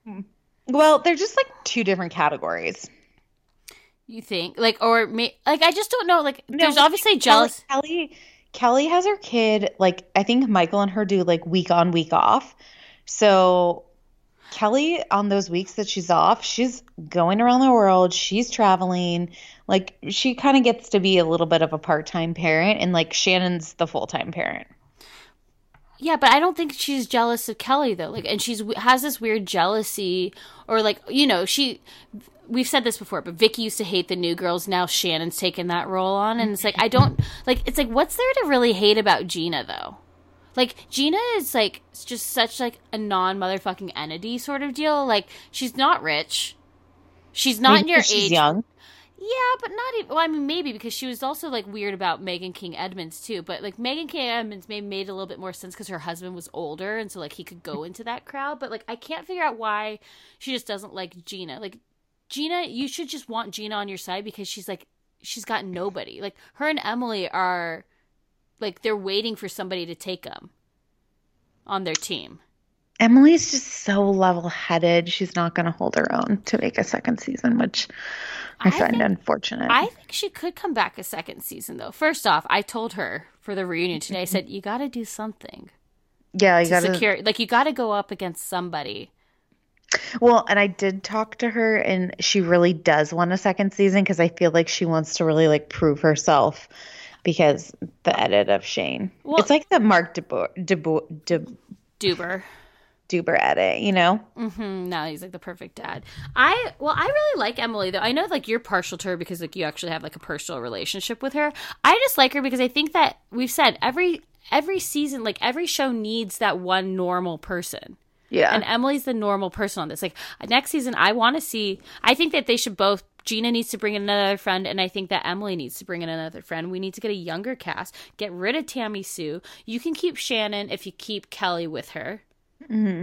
Well, they're just like two different categories.
You think? Like, or may, like, I just don't know. Like,
no,
there's obviously jealous.
Kelly, Kelly has her kid, like, I think Michael and her do like week on, week off. So Kelly, on those weeks that she's off, she's going around the world. She's traveling. Like, she kind of gets to be a little bit of a part-time parent. And like, Shannon's the full-time parent.
Yeah, but I don't think she's jealous of Kelly though. Like, and she's has this weird jealousy, or like, you know, she. We've said this before, but Vicky used to hate the new girls. Now Shannon's taken that role on, and it's like I don't like. It's like, what's there to really hate about Gina though? Like Gina is like just such like a non motherfucking entity sort of deal. Like she's not rich, she's not in your
she's
age.
Young.
Yeah, but not even. Well, I mean, maybe because she was also like weird about Megan King Edmonds too. But like Megan King Edmonds maybe made a little bit more sense because her husband was older, and so like he could go into that crowd. But like I can't figure out why she just doesn't like Gina. Like Gina, you should just want Gina on your side because she's like she's got nobody. Like her and Emily are like they're waiting for somebody to take them on their team.
Emily's just so level-headed. She's not going to hold her own to make a second season, which I, I find think, unfortunate.
I think she could come back a second season, though. First off, I told her for the reunion today, I said, you got to do something.
Yeah, you got to
secure. Like, you got to go up against somebody.
Well, and I did talk to her, and she really does want a second season because I feel like she wants to really, like, prove herself because the edit of Shane. Well, it's like the Mark DeBoer. DeBoer, DeBoer
Duber.
Duber edit, you know?
Mm-hmm. No, he's like the perfect dad. I, well, I really like Emily, though. I know, like, you're partial to her because, like, you actually have, like, a personal relationship with her. I just like her because I think that we've said every every season, like, every show needs that one normal person.
Yeah.
And Emily's the normal person on this. Like, next season, I want to see, I think that they should both, Gina needs to bring in another friend, and I think that Emily needs to bring in another friend. We need to get a younger cast. Get rid of Tammy Sue. You can keep Shannon if you keep Kelly with her.
Mm-hmm.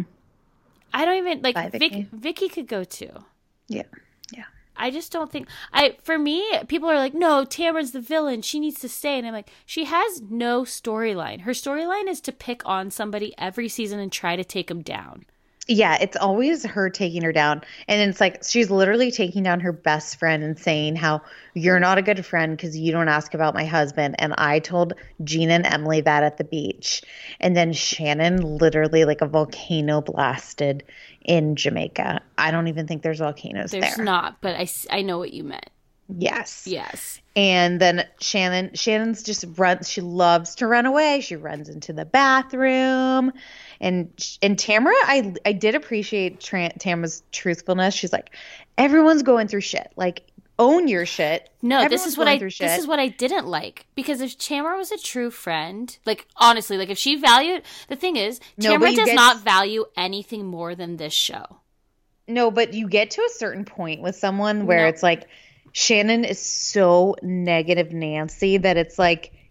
I don't even like
Bye,
Vicky. Vicky. Vicky could go too.
Yeah, yeah.
I just don't think I. For me, people are like, "No, Tamara's the villain. She needs to stay." And I'm like, she has no storyline. Her storyline is to pick on somebody every season and try to take them down.
Yeah, it's always her taking her down. And it's like she's literally taking down her best friend and saying how you're not a good friend because you don't ask about my husband. And I told Gina and Emily that at the beach. And then Shannon literally like a volcano blasted in Jamaica. I don't even think there's volcanoes
there's
there.
There's not, but I, I know what you meant.
Yes.
Yes.
And then Shannon, Shannon's just runs. She loves to run away. She runs into the bathroom. And and Tamara, I I did appreciate Tra- Tamara's truthfulness. She's like, everyone's going through shit. Like, own your shit.
No,
everyone's
this is what I this is what I didn't like because if Tamara was a true friend, like honestly, like if she valued the thing is, Tamara no, does get, not value anything more than this show.
No, but you get to a certain point with someone where no. it's like Shannon is so negative Nancy that it's like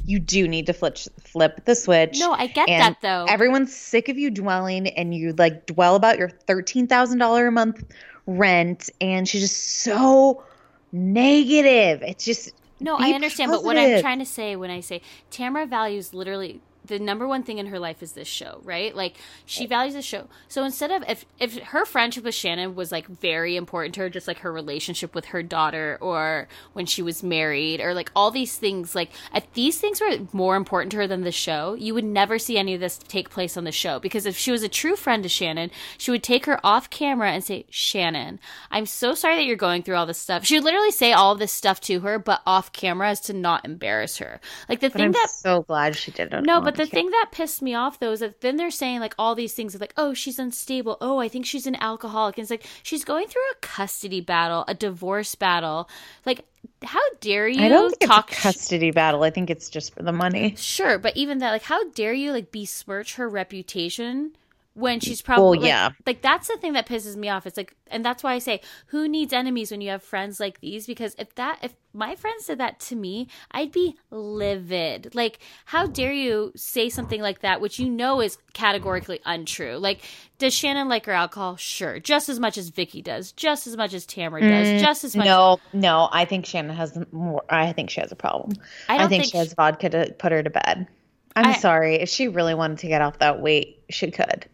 you do need to flip flip the switch.
No, I get
and
that though.
Everyone's sick of you dwelling, and you like dwell about your thirteen thousand dollars a month rent, and she's just so negative. It's just
no, I understand, positive. But what I'm trying to say when I say Tamara values literally the number one thing in her life is this show, right? Like, she values this show. So instead of, if, if her friendship with Shannon was, like, very important to her, just like her relationship with her daughter or when she was married or, like, all these things, like, if these things were more important to her than the show, you would never see any of this take place on the show. Because if she was a true friend to Shannon, she would take her off camera and say, Shannon, I'm so sorry that you're going through all this stuff. She would literally say all of this stuff to her, but off camera as to not embarrass her. Like, the
but
thing
I'm
that...
so glad she did it.
No, but the thing that pissed me off, though, is that then they're saying, like, all these things of, like, oh, she's unstable. Oh, I think she's an alcoholic. And it's like, she's going through a custody battle, a divorce battle. Like, how dare you
I don't think
talk
it's a custody sh- battle. I think it's just for the money.
Sure, but even that, like, how dare you, like, besmirch her reputation when she's probably,
well, yeah.
like, like, that's the thing that pisses me off. It's like, and that's why I say, who needs enemies when you have friends like these? Because if that, if my friends did that to me, I'd be livid. Like, how dare you say something like that, which you know is categorically untrue? Like, does Shannon like her alcohol? Sure. Just as much as Vicky does. Just as much as Tamara does. Mm, just as much.
No, no. I think Shannon has more. I think she has a problem.
I, don't
I think,
think
she has she, vodka to put her to bed. I'm I, sorry. If she really wanted to get off that weight, she could.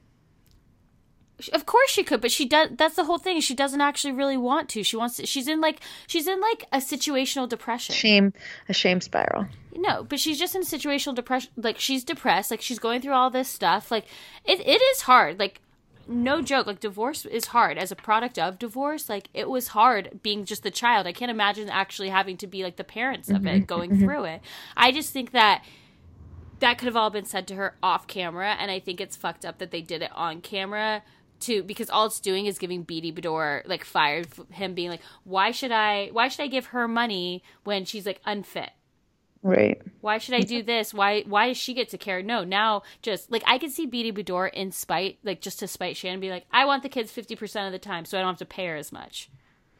Of course she could, but she does. That's the whole thing. She doesn't actually really want to. She wants to. She's in like she's in like a situational depression.
Shame, a shame spiral.
No, but she's just in situational depression. Like, she's depressed. Like, she's going through all this stuff. Like, it it is hard. Like, no joke. Like, divorce is hard. As a product of divorce, like, it was hard being just the child. I can't imagine actually having to be like the parents of mm-hmm. it, going mm-hmm. through it. I just think that that could have all been said to her off camera, and I think it's fucked up that they did it on camera. Too, because all it's doing is giving Beatty Bador like fired, him being like, why should I why should I give her money when she's like unfit?
Right.
Why should I do this? Why why does she get to care? No, now just like I could see Beatty Bador in spite, like just to spite Shannon, be like, I want the kids fifty percent of the time so I don't have to pay her as much.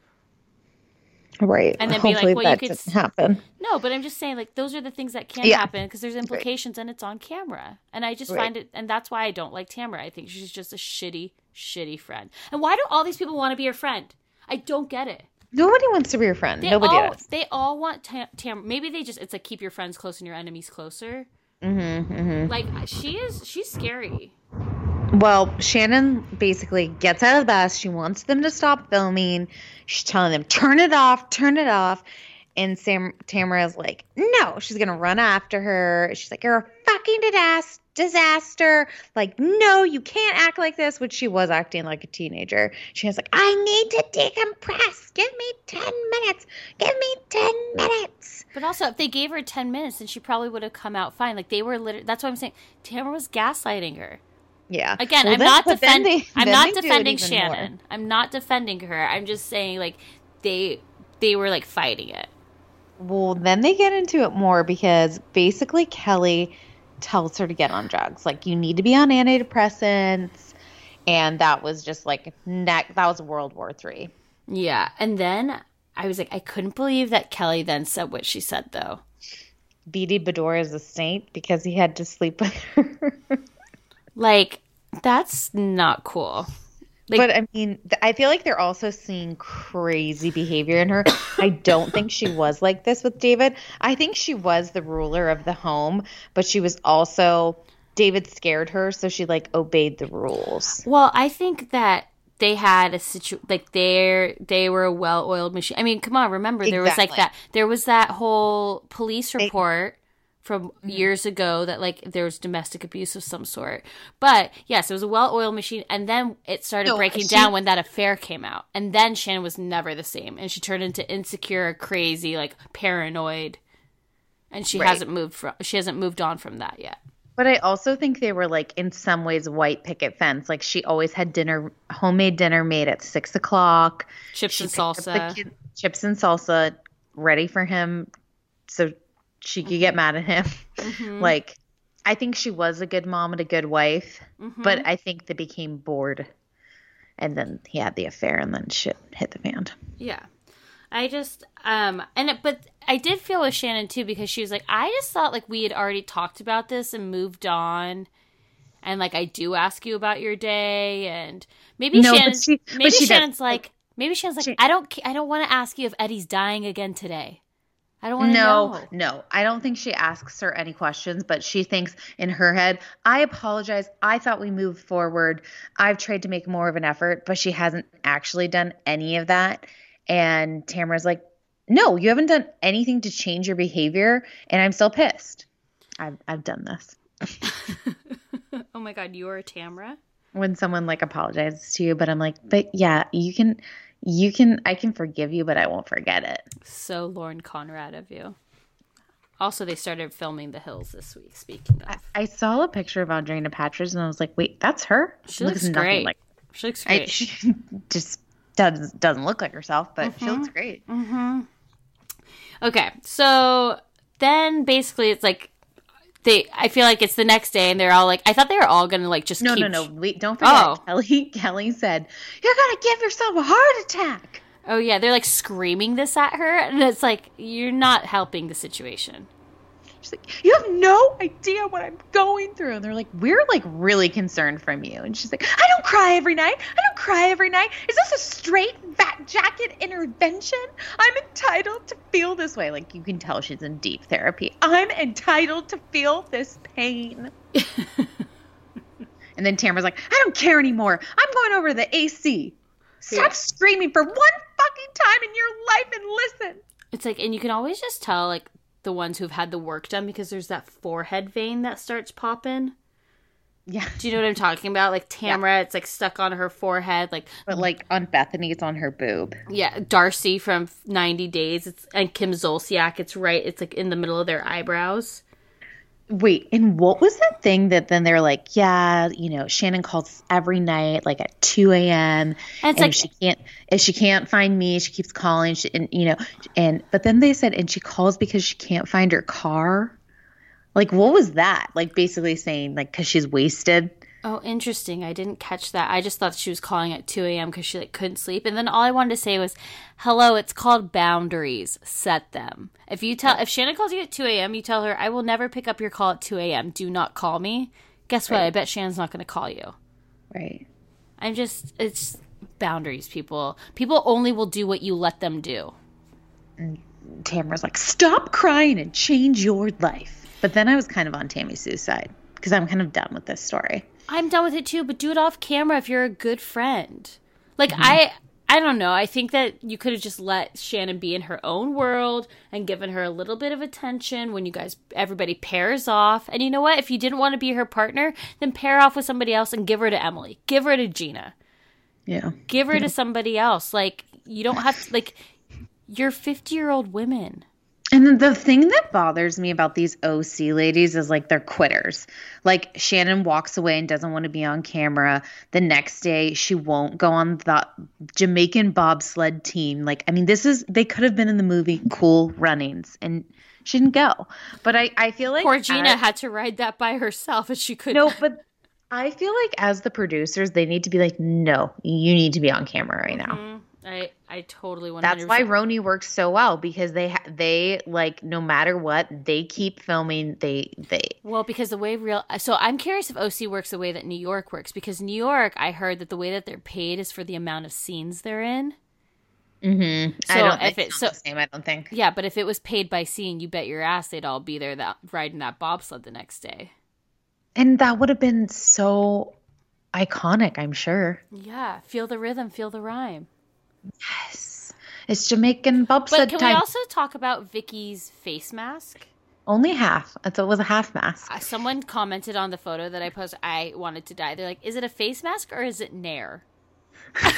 Right.
And then
Hopefully
be like, well,
that
you could
doesn't happen.
No, but I'm just saying, like, those are the things that can
yeah.
happen because there's implications right. and it's on camera. And I just right. find it, and that's why I don't like Tamara. I think she's just a shitty, shitty friend. And why do all these people want to be her friend? I don't get it.
Nobody wants to be your friend.
They
Nobody
all,
does.
They all want Tam- Tamara. Maybe they just, it's like keep your friends close and your enemies closer.
Mm-hmm, mm-hmm.
Like, she is, she's scary.
Well, Shannon basically gets out of the bus. She wants them to stop filming. She's telling them, turn it off, turn it off. And Sam Tamara's like, no, she's going to run after her. She's like, you're a fucking disaster. disaster. Like, no, you can't act like this, which she was acting like a teenager. She was like, I need to decompress. Give me ten minutes. Give me ten minutes.
But also, if they gave her ten minutes, then she probably would have come out fine. Like, they were literally, that's what I'm saying. Tamara was gaslighting her.
Yeah.
Again,
well,
I'm
then,
not
defending.
I'm not defending Shannon. More. I'm not defending her. I'm just saying, like, they they were like fighting it.
Well, then they get into it more because basically Kelly tells her to get on drugs. Like, you need to be on antidepressants, and that was just like neck. That was World War Three.
Yeah, and then I was like, I couldn't believe that Kelly then said what she said though.
Beatty Bador is a saint because he had to sleep with her.
Like, that's not cool. Like,
but I mean, I feel like they're also seeing crazy behavior in her. I don't think she was like this with David. I think she was the ruler of the home, but she was also, David scared her, so she like obeyed the rules.
Well, I think that they had a situ like they they were a well-oiled machine. I mean, come on, remember there exactly. was like that. There was that whole police report. It, from mm-hmm. years ago that like there was domestic abuse of some sort. But yes, it was a well-oiled machine, and then it started no, breaking she, down when that affair came out. And then Shannon was never the same, and she turned into insecure, crazy, like paranoid. And she right. hasn't moved from she hasn't moved on from that yet.
But I also think they were like in some ways white picket fence. Like she always had dinner, homemade dinner made at six o'clock.
Chips
she
and salsa.
Kid, chips and salsa ready for him. So she could get mad at him. Mm-hmm. Like, I think she was a good mom and a good wife, mm-hmm. but I think they became bored. And then he had the affair, and then shit hit the fan.
Yeah. I just, um, and it, but I did feel with Shannon too, because she was like, I just thought like we had already talked about this and moved on. And like, I do ask you about your day, and maybe
no,
Shannon,
but she,
maybe
but she
Shannon's
does,
like,
like,
maybe Shannon's like,
she,
I don't, I don't want to ask you if Eddie's dying again today. I don't want to
no,
know.
No, I don't think she asks her any questions, but she thinks in her head, I apologize. I thought we moved forward. I've tried to make more of an effort, but she hasn't actually done any of that. And Tamara's like, no, you haven't done anything to change your behavior, and I'm still pissed. I've I've done this.
Oh my God, you're Tamara?
When someone like apologizes to you, but I'm like, but yeah, you can, you can, I can forgive you, but I won't forget it.
So Lauren Conrad of you. Also, they started filming The Hills this week, speaking of.
I, I saw a picture of Audrina Patridge, and I was like, wait, that's her?
She looks, looks great. Like,
she
looks great.
I, she just does, doesn't look like herself, but mm-hmm. she looks great.
Mm-hmm. Okay, so then basically it's like, They, I feel like it's the next day, and they're all like, I thought they were all going to like just
no,
keep...
no, no, wait, don't forget. Oh. Kelly, Kelly said, you're going to give yourself a heart attack.
Oh, yeah, they're like screaming this at her, and it's like, you're not helping the situation.
She's like, you have no idea what I'm going through. And they're like, we're like really concerned from you. And she's like, I don't cry every night. I don't cry every night. Is this a straight fat jacket intervention? I'm entitled to feel this way. Like, you can tell she's in deep therapy. I'm entitled to feel this pain. And then Tamara's like, I don't care anymore. I'm going over to the A C. Stop yeah. screaming for one fucking time in your life and listen.
It's like, and you can always just tell, like, the ones who've had the work done, because there's that forehead vein that starts popping.
Yeah.
Do you know what I'm talking about? Like Tamara, yeah. It's like stuck on her forehead. Like,
but like on Bethany, it's on her boob.
Yeah. Darcy from ninety days. It's and Kim Zolciak. It's right. It's like in the middle of their eyebrows.
Wait, and what was that thing that then they're like, yeah, you know, Shannon calls every night, like at two a.m. And, it's and like, if she can't, if she can't find me, she keeps calling. She, and you know, and but then they said, and she calls because she can't find her car. Like, what was that? Like, basically saying like because she's wasted.
Oh, interesting. I didn't catch that. I just thought she was calling at two a.m. because she like couldn't sleep. And then all I wanted to say was, hello, it's called boundaries. Set them. If you tell, if Shannon calls you at two a.m., you tell her, I will never pick up your call at two a.m. Do not call me. Guess what? Right. I bet Shannon's not going to call you.
Right.
I'm just, it's boundaries, people. People only will do what you let them do.
And Tamara's like, stop crying and change your life. But then I was kind of on Tammy Sue's side because I'm kind of done with this story.
I'm done with it too, but do it off camera if you're a good friend. Like, mm-hmm. I I don't know. I think that you could have just let Shannon be in her own world and given her a little bit of attention when you guys, everybody pairs off. And you know what? If you didn't want to be her partner, then pair off with somebody else and give her to Emily. Give her to Gina.
Yeah.
Give her
yeah.
to somebody else. Like, you don't have to, like, you're fifty-year-old women.
And the thing that bothers me about these O C ladies is like they're quitters. Like Shannon walks away and doesn't want to be on camera. The next day she won't go on the Jamaican bobsled team. Like, I mean, this is, they could have been in the movie Cool Runnings and she didn't go. But I, I feel like
poor Gina as, had to ride that by herself and she couldn't.
No, but I feel like as the producers, they need to be like, no, you need to be on camera right now.
Mm-hmm. I, I totally one hundred percent.
That's why Roni works so well because they ha- they like no matter what they keep filming they they
well because the way real so I'm curious if O C works the way that New York works because New York I heard that the way that they're paid is for the amount of scenes they're in.
Mm-hmm.
So
I don't
if
it's
it so
the same I don't think
yeah but if it was paid by scene you bet your ass they'd all be there that riding that bobsled the next day.
And that would have been so iconic, I'm sure.
Yeah, feel the rhythm, feel the rhyme.
Yes. It's Jamaican bobsled
But can
time.
we also talk about Vicky's face mask?
Only half. It was a half mask.
Uh, someone commented on the photo that I posted, I wanted to die. They're like, is it a face mask or is it Nair? And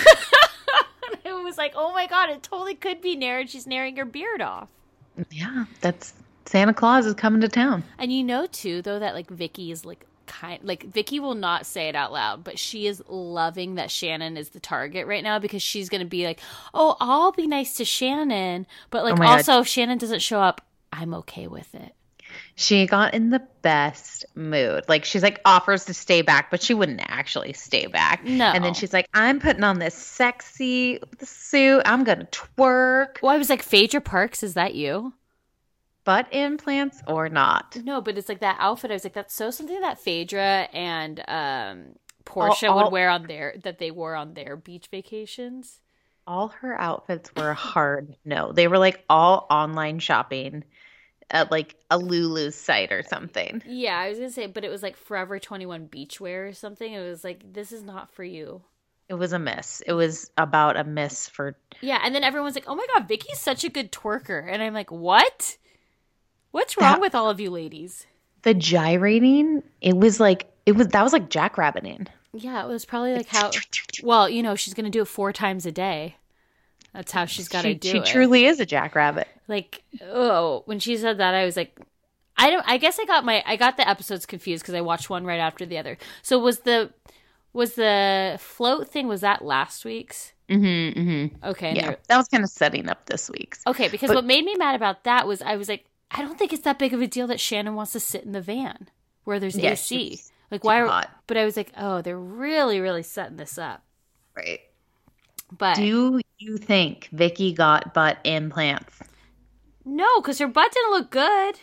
I was like, oh my God, it totally could be Nair and she's nairing her beard off.
Yeah, that's Santa Claus is coming to town.
And you know, too, though, that like Vicky is like, kind like Vicky will not say it out loud, but she is loving that Shannon is the target right now because she's going to be like, oh, I'll be nice to Shannon. But like,
oh
also,
God.
if Shannon doesn't show up, I'm okay with it.
She got in the best mood. Like, she's like offers to stay back, but she wouldn't actually stay back.
No.
And then she's like, I'm putting on this sexy suit. I'm going to twerk.
Well, I was like, Phaedra Parks, is that you?
Butt implants or not?
No, but it's like that outfit. I was like, that's so something that Phaedra and um, Portia
all, all,
would wear on their, that they wore on their beach vacations.
All her outfits were hard. No, they were like all online shopping at like a Lulu's site or something.
Yeah, I was going to say, but it was like Forever twenty-one beachwear or something. It was like, this is not for you.
It was a miss. It was about a miss for...
Yeah, and then everyone's like, oh my God, Vicky's such a good twerker. And I'm like, what? What's wrong
that,
with all of you ladies?
The gyrating, it was like, it was, that was like jackrabbiting.
Yeah, it was probably like how, well, you know, she's going to do it four times a day. That's how she's got to do
she
it.
She truly is a jackrabbit.
Like, oh, when she said that, I was like, I don't, I guess I got my, I got the episodes confused because I watched one right after the other. So was the, was the float thing, was that last week's?
Mm-hmm, mm-hmm.
Okay.
Yeah, that was kind of setting up this week's.
Okay, because
but,
what made me mad about that was I was like, I don't think it's that big of a deal that Shannon wants to sit in the van where there's
yeah,
A C. Like, why? Are, but I was like, oh, they're really, really setting this up.
Right.
But
do you think Vicky got butt implants?
No, because her butt didn't look good.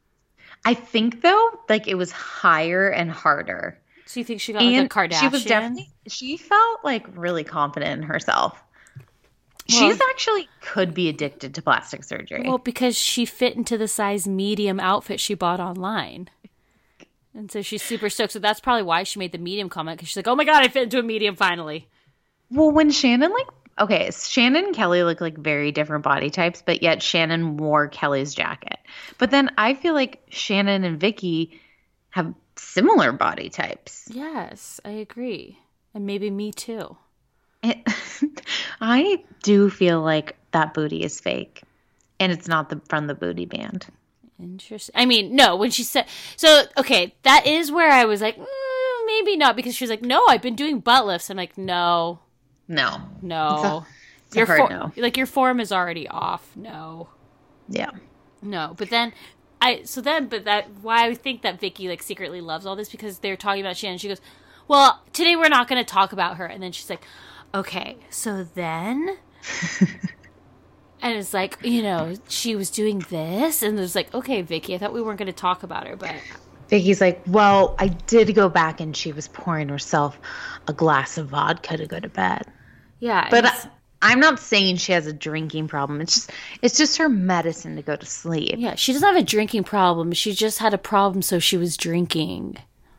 I think though, like it was higher and harder.
So you think she got like a Kardashian?
She was definitely. She felt like really confident in herself.
Well,
She's actually could be addicted to plastic surgery.
Well, because she fit into the size medium outfit she bought online. And so she's super stoked. So that's probably why she made the medium comment. Because she's like, oh my God, I fit into a medium finally.
Well, when Shannon, like, okay, Shannon and Kelly look like very different body types, but yet Shannon wore Kelly's jacket. But then I feel like Shannon and Vicky have similar body types.
Yes, I agree. And maybe me too.
It, I do feel like that booty is fake, and it's not the from the booty band.
Interesting. I mean, no, when she said so, okay, that is where I was like, mm, maybe not, because she's like, no, I've been doing butt lifts. I'm like, no,
no,
no,
it's a, it's
your
a hard
for-
no.
Like your form is already off. No,
yeah,
no. But then I so then, but that why I think that Vicky like secretly loves all this because they're talking about Shannon. She goes, well, today we're not going to talk about her, and then she's like, okay, so then. And it's like, you know, she was doing this. And it was like, okay, Vicky, I thought we weren't going to talk about her. But
Vicky's like, well, I did go back and she was pouring herself a glass of vodka to go to bed.
Yeah.
But I, I'm not saying she has a drinking problem. It's just it's just her medicine to go to sleep.
Yeah, she doesn't have a drinking problem. She just had a problem, so she was drinking.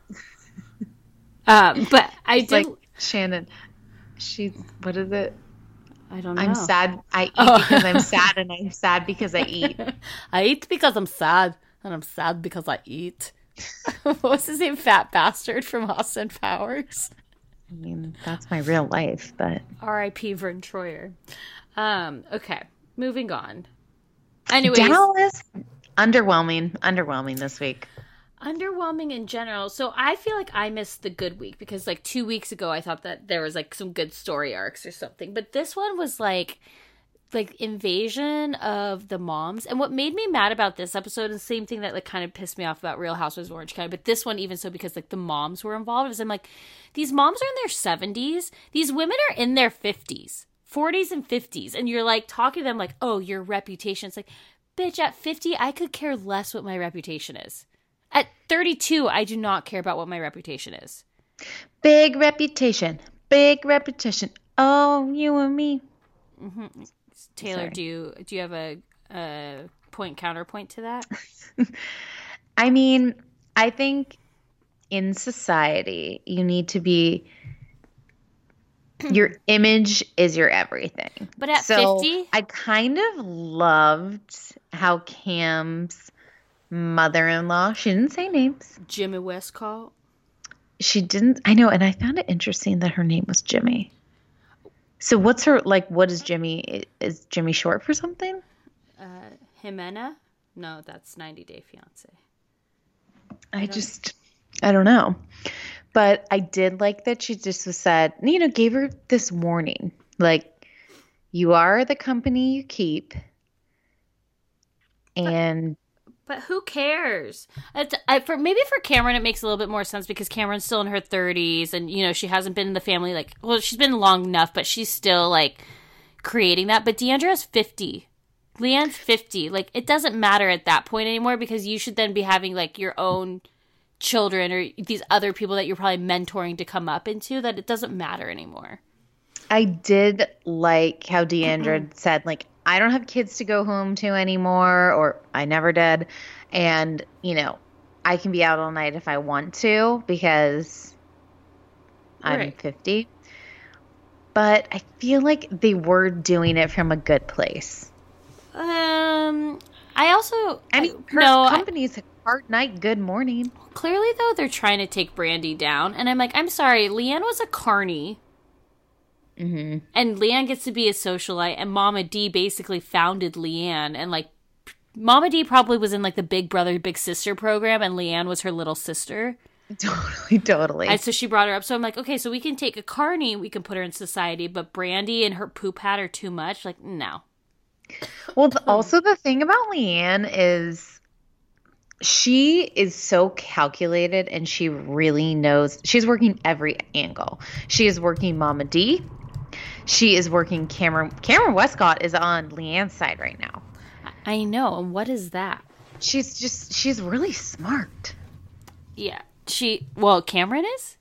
um, But I
it's
did.
Like, Shannon, she, what is it?
I don't know.
I'm sad. I eat
Oh.
because I'm sad, and I'm sad because I eat.
I eat because I'm sad, and I'm sad because I eat. What was his name? Fat Bastard from Austin Powers.
I mean, that's my real life, but
R I P Vern Troyer. Um, okay, moving on. Anyways,
Dallas, underwhelming, underwhelming this week.
Underwhelming in general. So I feel like I missed the good week because like two weeks ago I thought that there was like some good story arcs or something. But this one was like like invasion of the moms. And what made me mad about this episode, and the same thing that like kind of pissed me off about Real Housewives of Orange County, but this one even so because like the moms were involved, is I'm like, these moms are in their seventies. These women are in their fifties, forties and fifties. And you're like talking to them like, oh, your reputation. It's like, bitch, at fifty, I could care less what my reputation is. At thirty-two, I do not care about what my reputation is.
Big reputation. Big reputation. Oh, you and me.
Mm-hmm. Taylor, Sorry. do you do you have a, a point counterpoint to that?
I mean, I think in society, you need to be your image is your everything.
But at
so
fifty?
I kind of loved how Cam's mother-in-law, she didn't say names.
Jimmy Westcott.
She didn't. I know, and I found it interesting that her name was Jimmy. So what's her, like, what is Jimmy? Is Jimmy short for something?
Uh, Jimena? No, that's ninety Day Fiance.
I, I just, I don't know. But I did like that she just was said, you know, gave her this warning. Like, you are the company you keep. And
But who cares? It's, I, for maybe for Cameron, it makes a little bit more sense because Cameron's still in her thirties, and you know she hasn't been in the family like well, she's been long enough, but she's still like creating that. But Deandra's fifty, Leanne's fifty. Like it doesn't matter at that point anymore because you should then be having like your own children or these other people that you're probably mentoring to come up into. That it doesn't matter anymore.
I did like how Deandra said like, I don't have kids to go home to anymore, or I never did. And, you know, I can be out all night if I want to because I'm
right.
fifty. But I feel like they were doing it from a good place.
Um, I also...
I mean, her
no,
company's hard night, good morning.
Clearly, though, they're trying to take Brandy down. And I'm like, I'm sorry, Leanne was a carny.
Mm-hmm.
And Leanne gets to be a socialite, and Mama D basically founded Leanne, and like Mama D probably was in like the Big Brother Big Sister program, and Leanne was her little sister.
Totally, totally.
And so she brought her up. So I'm like, okay, so we can take a carny, we can put her in society, but Brandy and her poop hat are too much. Like, no.
Well, the, also the thing about Leanne is she is so calculated, and she really knows. She's working every angle. She is working Mama D. She is working Cameron. Cameron Westcott is on Leanne's side right now.
I know. And what is that?
She's just, she's really smart.
Yeah. She, well, Cameron is?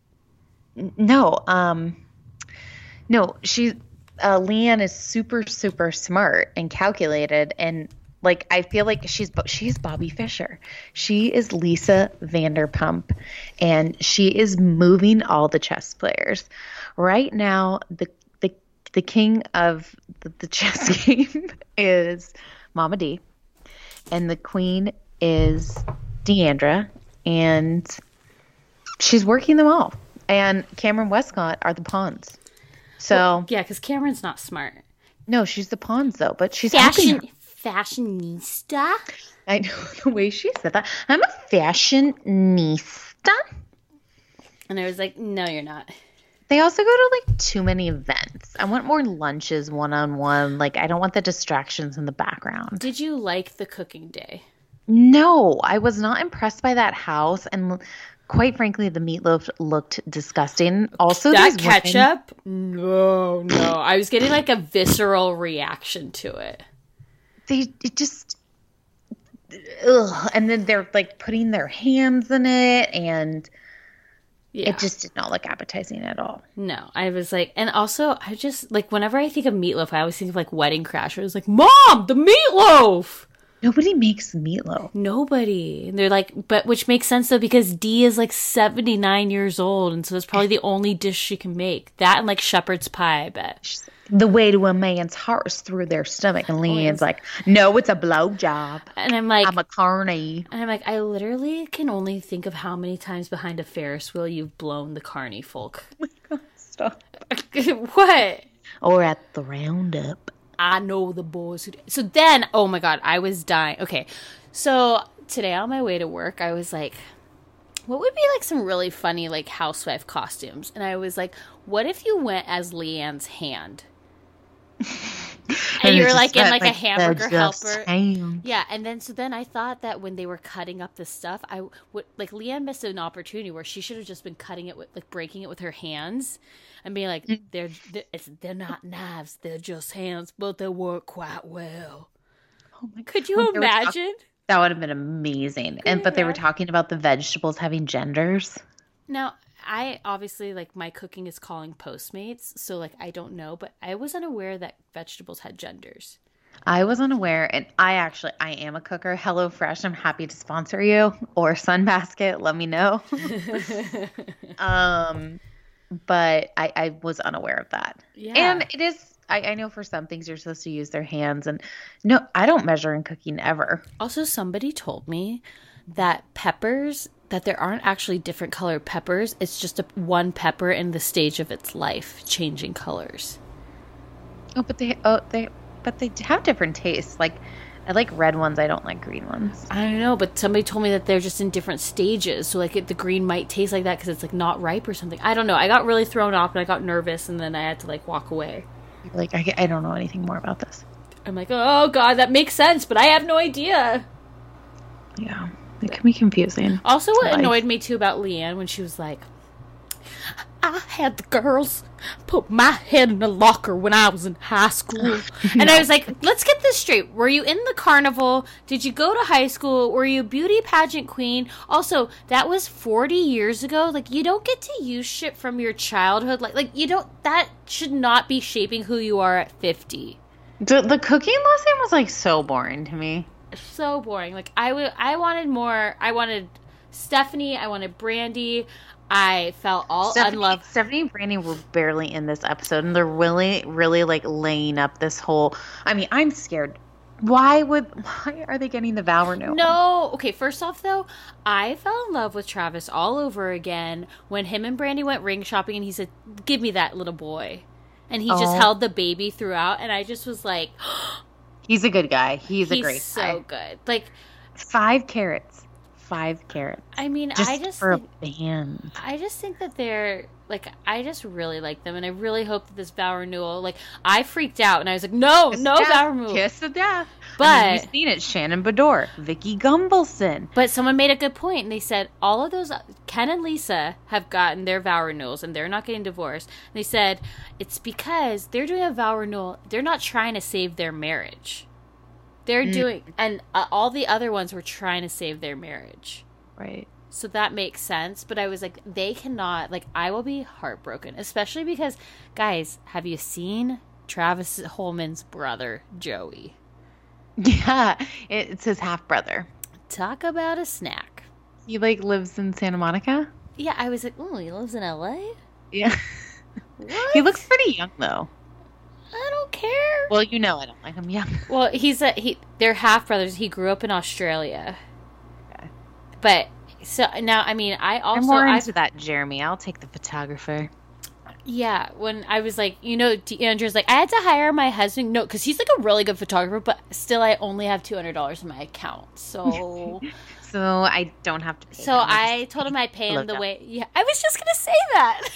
No. Um, no, she, uh, Leanne is super, super smart and calculated. And like, I feel like she's, she's Bobby Fischer. She is Lisa Vanderpump. And she is moving all the chess players. Right now, the The king of the, the chess game is Mama D, and the queen is Deandra, and she's working them all. And Cameron Westcott are the pawns. So
well, yeah, because Cameron's not smart.
No, she's the pawns though, but she's
Fashion
helping
fashionista.
I know the way she said that. I'm a fashionista.
And I was like, no, you're not.
They also go to like too many events. I want more lunches one-on-one. Like I don't want the distractions in the background.
Did you like the cooking day?
No, I was not impressed by that house. And quite frankly, the meatloaf looked disgusting. Also,
that ketchup? Women, no, no. I was getting like a visceral reaction to it.
They it just, ugh. And then they're like putting their hands in it, and yeah. It just did not look appetizing at all.
No, I was like, and also I just like whenever I think of meatloaf, I always think of like Wedding Crashers. I was like, Mom, the meatloaf.
Nobody makes meatloaf.
Nobody. And they're like, but which makes sense though because Dee is like seventy-nine years old, and so that's probably the only dish she can make. That and like shepherd's pie, I bet.
The way to a man's heart is through their stomach, and Leanne's like, no, it's a blowjob.
And I'm like,
I'm a carny.
And I'm like, I literally can only think of how many times behind a Ferris wheel you've blown the carny folk.
Oh my God, stop.
What?
Or at the roundup.
I know the boys who. So then, oh my God, I was dying. Okay, so today on my way to work, I was like, what would be like some really funny like housewife costumes? And I was like, what if you went as Leanne's hand? and, and you were like in like, like a hamburger helper.
Ham.
Yeah, and then so then I thought that when they were cutting up the stuff, I would like Leanne missed an opportunity where she should have just been cutting it with like breaking it with her hands and being like, they're they're, it's, they're not knives, they're just hands, but they work quite well.
Oh my!
Could you when imagine?
Talk- that would have been amazing. And but they were talking about the vegetables having genders.
Now, I obviously, like, my cooking is calling Postmates, so, like, I don't know, but I was unaware that vegetables had genders.
I was unaware, and I actually, I am a cooker. HelloFresh, I'm happy to sponsor you, or Sunbasket, let me know. um, but I, I was unaware of that.
Yeah.
And it is, I, I know for some things you're supposed to use their hands, and no, I don't measure in cooking ever.
Also, somebody told me that peppers... that there aren't actually different colored peppers. It's just a, one pepper in the stage of its life, changing colors.
Oh, but they oh they but they have different tastes. Like I like red ones. I don't like green ones.
I don't know, but somebody told me that they're just in different stages. So like it, the green might taste like that because it's like not ripe or something. I don't know. I got really thrown off and I got nervous, and then I had to like walk away.
Like I I don't know anything more about this.
I'm like, oh God, that makes sense, but I have no idea.
Yeah, it can be confusing.
Also, what
life.
annoyed me too about Leanne when she was like, I had the girls put my head in a locker when I was in high school. And I was like, let's get this straight. Were you in the carnival? Did you go to high school? Were you a beauty pageant queen? Also, that was forty years ago. Like, you don't get to use shit from your childhood. Like, like you don't, that should not be shaping who you are at fifty.
The, the cooking lesson was, like, so boring to me.
So boring. Like, I, w- I wanted more. I wanted Stephanie. I wanted Brandy. I felt all
Stephanie,
unloved.
Stephanie and Brandy were barely in this episode, and they're really, really like laying up this whole. I mean, I'm scared. Why would? Why are they getting the vow renewal?
No. Okay. First off, though, I fell in love with Travis all over again when him and Brandy went ring shopping, and he said, "Give me that little boy," and he oh. just held the baby throughout, and I just was like,
"He's a good guy. He's,
he's
a great
so
guy.
so good." Like
five carats. Five carats.
I mean,
just
I just
for
think,
a band.
I just think that they're like, I just really like them, and I really hope that this vow renewal. Like, I freaked out, and I was like, no,
Kiss
no
death,
vow renewal,
kiss of death.
But
I mean, you've seen it, Shannon Bedore, Vicky Gumbelson.
But someone made a good point, and they said all of those, Ken and Lisa have gotten their vow renewals, and they're not getting divorced. And they said it's because they're doing a vow renewal. They're not trying to save their marriage. They're mm. doing, and uh, all the other ones were trying to save their marriage.
Right.
So that makes sense. But I was like, they cannot, like, I will be heartbroken. Especially because, guys, have you seen Travis Holman's brother, Joey?
Yeah. It's his half-brother.
Talk about a snack.
He, like, lives in Santa Monica?
Yeah, I was like, oh, he lives in L A?
Yeah.
What?
He looks pretty young, though.
I don't care.
Well, you know I don't like him young.
Well, he's a, he, they're half-brothers. He grew up in Australia. But so now, I mean, I also
I'm more into
I've,
that Jeremy. I'll take the photographer.
Yeah, when I was like, you know, Andrew's like, I had to hire my husband. No, because he's like a really good photographer, but still, I only have two hundred dollars in my account, so
so I don't have to pay.
So him. I, I told him I'd pay him the way. Yeah, I was just gonna say that.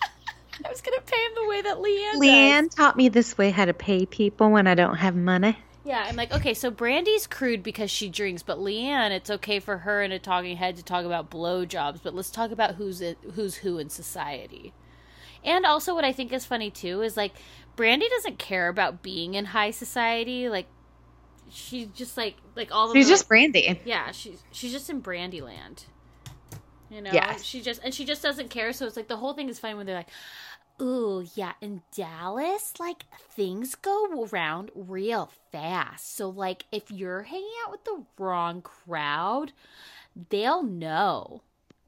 I was gonna pay him the way that Leanne.
Leanne
does.
taught me this way how to pay people when I don't have money.
Yeah, I'm like, okay, so Brandy's crude because she drinks, but Leanne, it's okay for her and a talking head to talk about blowjobs, but let's talk about who's it, who's who in society. And also what I think is funny, too, is, like, Brandy doesn't care about being in high society. Like, she's just, like, like all of
She's
the,
just Brandy.
Yeah, she's, she's just in Brandyland. You know?
Yes.
She just, and she just doesn't care, so it's like, the whole thing is fine when they're like, ooh, yeah, in Dallas, like, things go around real fast. So, like, if you're hanging out with the wrong crowd, they'll know.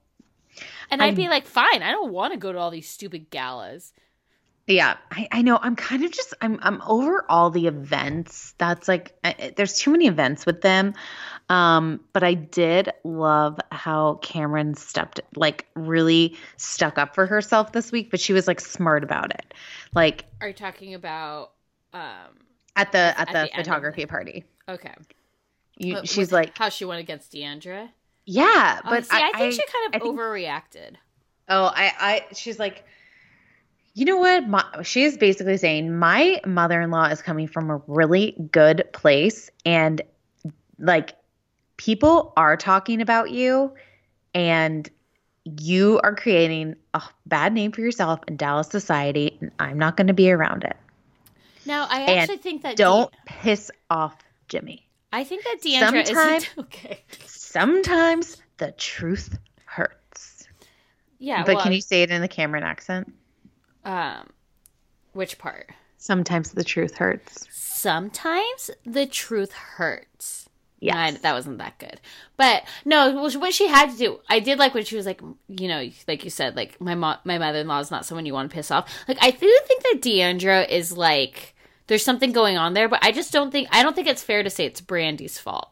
And I'd I'm, be like, fine, I don't want to go to all these stupid galas.
Yeah, I, I know. I'm kind of just, I'm I'm over all the events. That's like, I, there's too many events with them. Um, but I did love how Cameron stepped, like, really stuck up for herself this week, but she was, like, smart about it. Like,
are you talking about um,
at the at, at the, the photography
the...
party?
Okay,
you,
but
she's like
how she went against Deandra.
Yeah,
but
oh,
see, I, I think
I,
she kind of
think,
overreacted.
Oh, I, I, she's like, you know what? My, she is basically saying my mother-in-law is coming from a really good place, and like people are talking about you, and you are creating a bad name for yourself in Dallas society, and I'm not going to be around it.
Now, I actually
and
think that
don't
De-
piss off Jimmy.
I think that Deandra
sometimes,
isn't okay.
Sometimes the truth hurts.
Yeah,
but
well,
can you say it in the Cameron accent?
Um, which part?
Sometimes the truth hurts.
Sometimes the truth hurts.
Yeah,
no, that wasn't that good. But no, what she had to do, I did like when she was like, you know, like you said, like my mo- my mother-in-law is not someone you want to piss off. Like I do think that Deandra is like, there's something going on there, but I just don't think, I don't think it's fair to say it's Brandy's fault.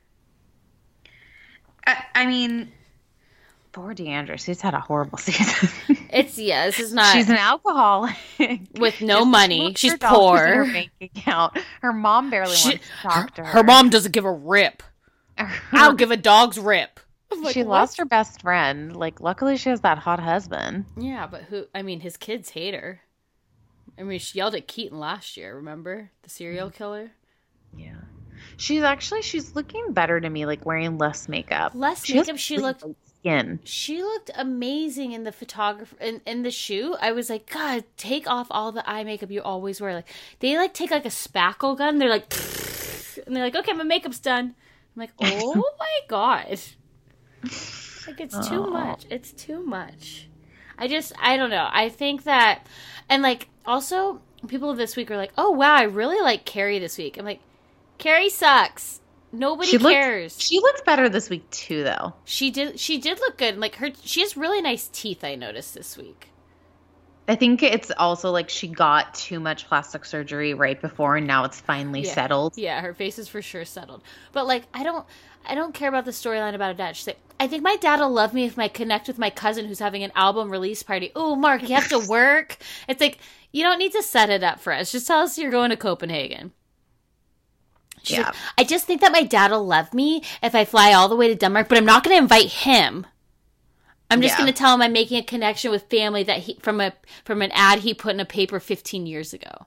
I, I mean, poor Deandra, she's had a horrible season.
It's, yeah, this is not.
She's an alcoholic.
With no money. She's
her
poor.
In her bank account. Her mom barely
she,
wants to talk to her.
Her mom doesn't give a rip. I'll give a dog's rip. Like,
she
what?
lost her best friend. Like, luckily she has that hot husband.
Yeah, but who, I mean, his kids hate her. I mean, she yelled at Keaton last year, remember? The serial killer?
Yeah. She's actually, she's looking better to me, like wearing less makeup.
Less
She
makeup.
has
She
really
looked
light skin.
she looked amazing in the photographer in, in the shoot. I was like, God, take off all the eye makeup you always wear. Like they like take like a spackle gun. They're like, and they're like, okay, my makeup's done. I'm like, oh my God. Like it's too much. It's too much. I just, I don't know. I think that, and like also people this week are like, oh wow, I really like Carrie this week. I'm like, Carrie sucks. Nobody
She looks-
cares.
She looks better this week too, though.
She did. She did look good. Like her, she has really nice teeth. I noticed this week.
I think it's also like she got too much plastic surgery right before, and now it's finally
Yeah.
settled.
Yeah, her face is for sure settled. But like, I don't, I don't care about the storyline about her dad. She's like, I think my dad will love me if I connect with my cousin who's having an album release party. Oh, Mark, you have to work. It's like you don't need to set it up for us. Just tell us you're going to Copenhagen. She's
Yeah.
like, I just think that my dad will love me if I fly all the way to Denmark, but I'm not going to invite him. I'm just
Yeah.
going to tell him I'm making a connection with family that he from a from an ad he put in a paper fifteen years ago.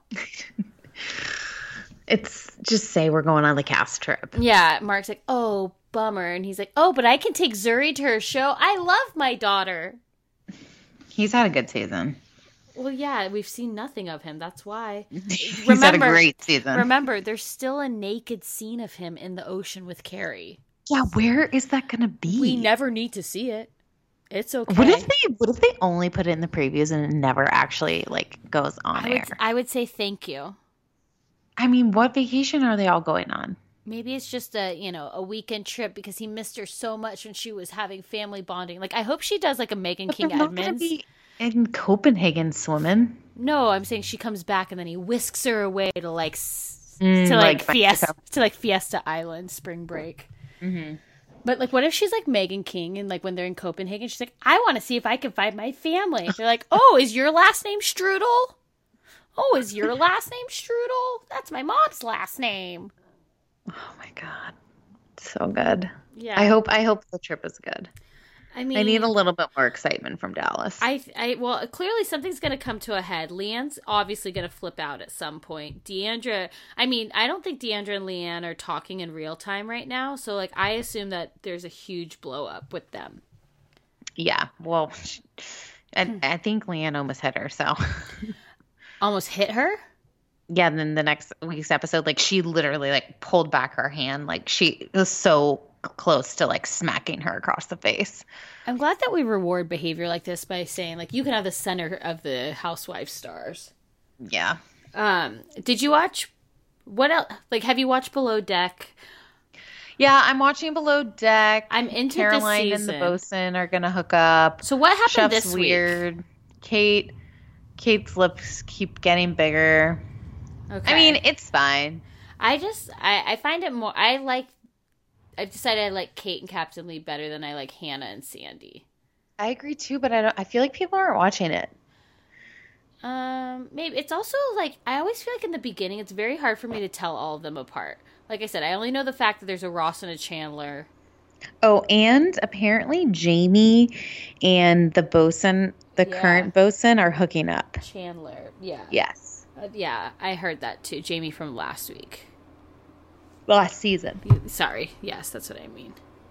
It's just say we're going on the cast trip.
Yeah, Mark's like, oh, bummer. And he's like, oh, but I can take Zuri to her show. I love my daughter.
He's had a good season.
Well, yeah, we've seen nothing of him. That's why.
He's had a great season.
Remember, there's still a naked scene of him in the ocean with Carrie.
Yeah, where is that going to be?
We never need to see it. It's okay.
What if they What if they only put it in the previews and it never actually like goes on
I
air?
would, I would say thank you.
I mean, what vacation are they all going on?
Maybe it's just a, you know, a weekend trip because he missed her so much when she was having family bonding. Like, I hope she does like a Megan
But
King
they're not going to
Edmonds.
be in Copenhagen swimming.
No, I'm saying she comes back and then he whisks her away to like s-
Mm,
to like,
like
Fiesta
Mexico.
to like Fiesta Island spring break. Mm-hmm. But like, what if she's like Megan King and like when they're in Copenhagen, she's like, I want to see if I can find my family. They're like, oh, is your last name Strudel? Oh, is your last name Strudel? That's my mom's last name.
Oh my god, so good.
Yeah,
I hope I hope the trip is good.
I mean,
I need a little bit more excitement from Dallas.
I, I, well, clearly something's going to come to a head. Leanne's obviously going to flip out at some point. Deandra, I mean, I don't think Deandra and Leanne are talking in real time right now. So, like, I assume that there's a huge blow up with them.
Yeah, well, I, I think Leanne almost hit her, so.
Almost hit her?
Yeah, and then the next week's episode, like, she literally, like, pulled back her hand. Like, she was so close to, like, smacking her across the face.
I'm glad that we reward behavior like this by saying, like, you can have the center of the Housewives stars.
Yeah.
Um, did you watch, what else, like, have you watched Below Deck?
Yeah, I'm watching Below Deck.
I'm into
Caroline
this
and the
season.
bosun are gonna hook up.
So what happened
Chef's
this week?
weird. Kate, Kate's lips keep getting bigger.
Okay.
I mean, it's fine.
I just, I, I find it more, I like, I've decided I like Kate and Captain Lee better than I like Hannah and Sandy.
I agree too, but I don't. I feel like people aren't watching it.
Um, maybe it's also like I always feel like in the beginning it's very hard for me to tell all of them apart. Like I said, I only know the fact that there's a Ross and a Chandler.
Oh, and apparently Jamie and the bosun, the
Yeah.
current bosun, are hooking up.
Chandler, yeah,
Yes,
uh, yeah, I heard that too. Jamie from last week.
last season.
Sorry, yes, that's what I mean.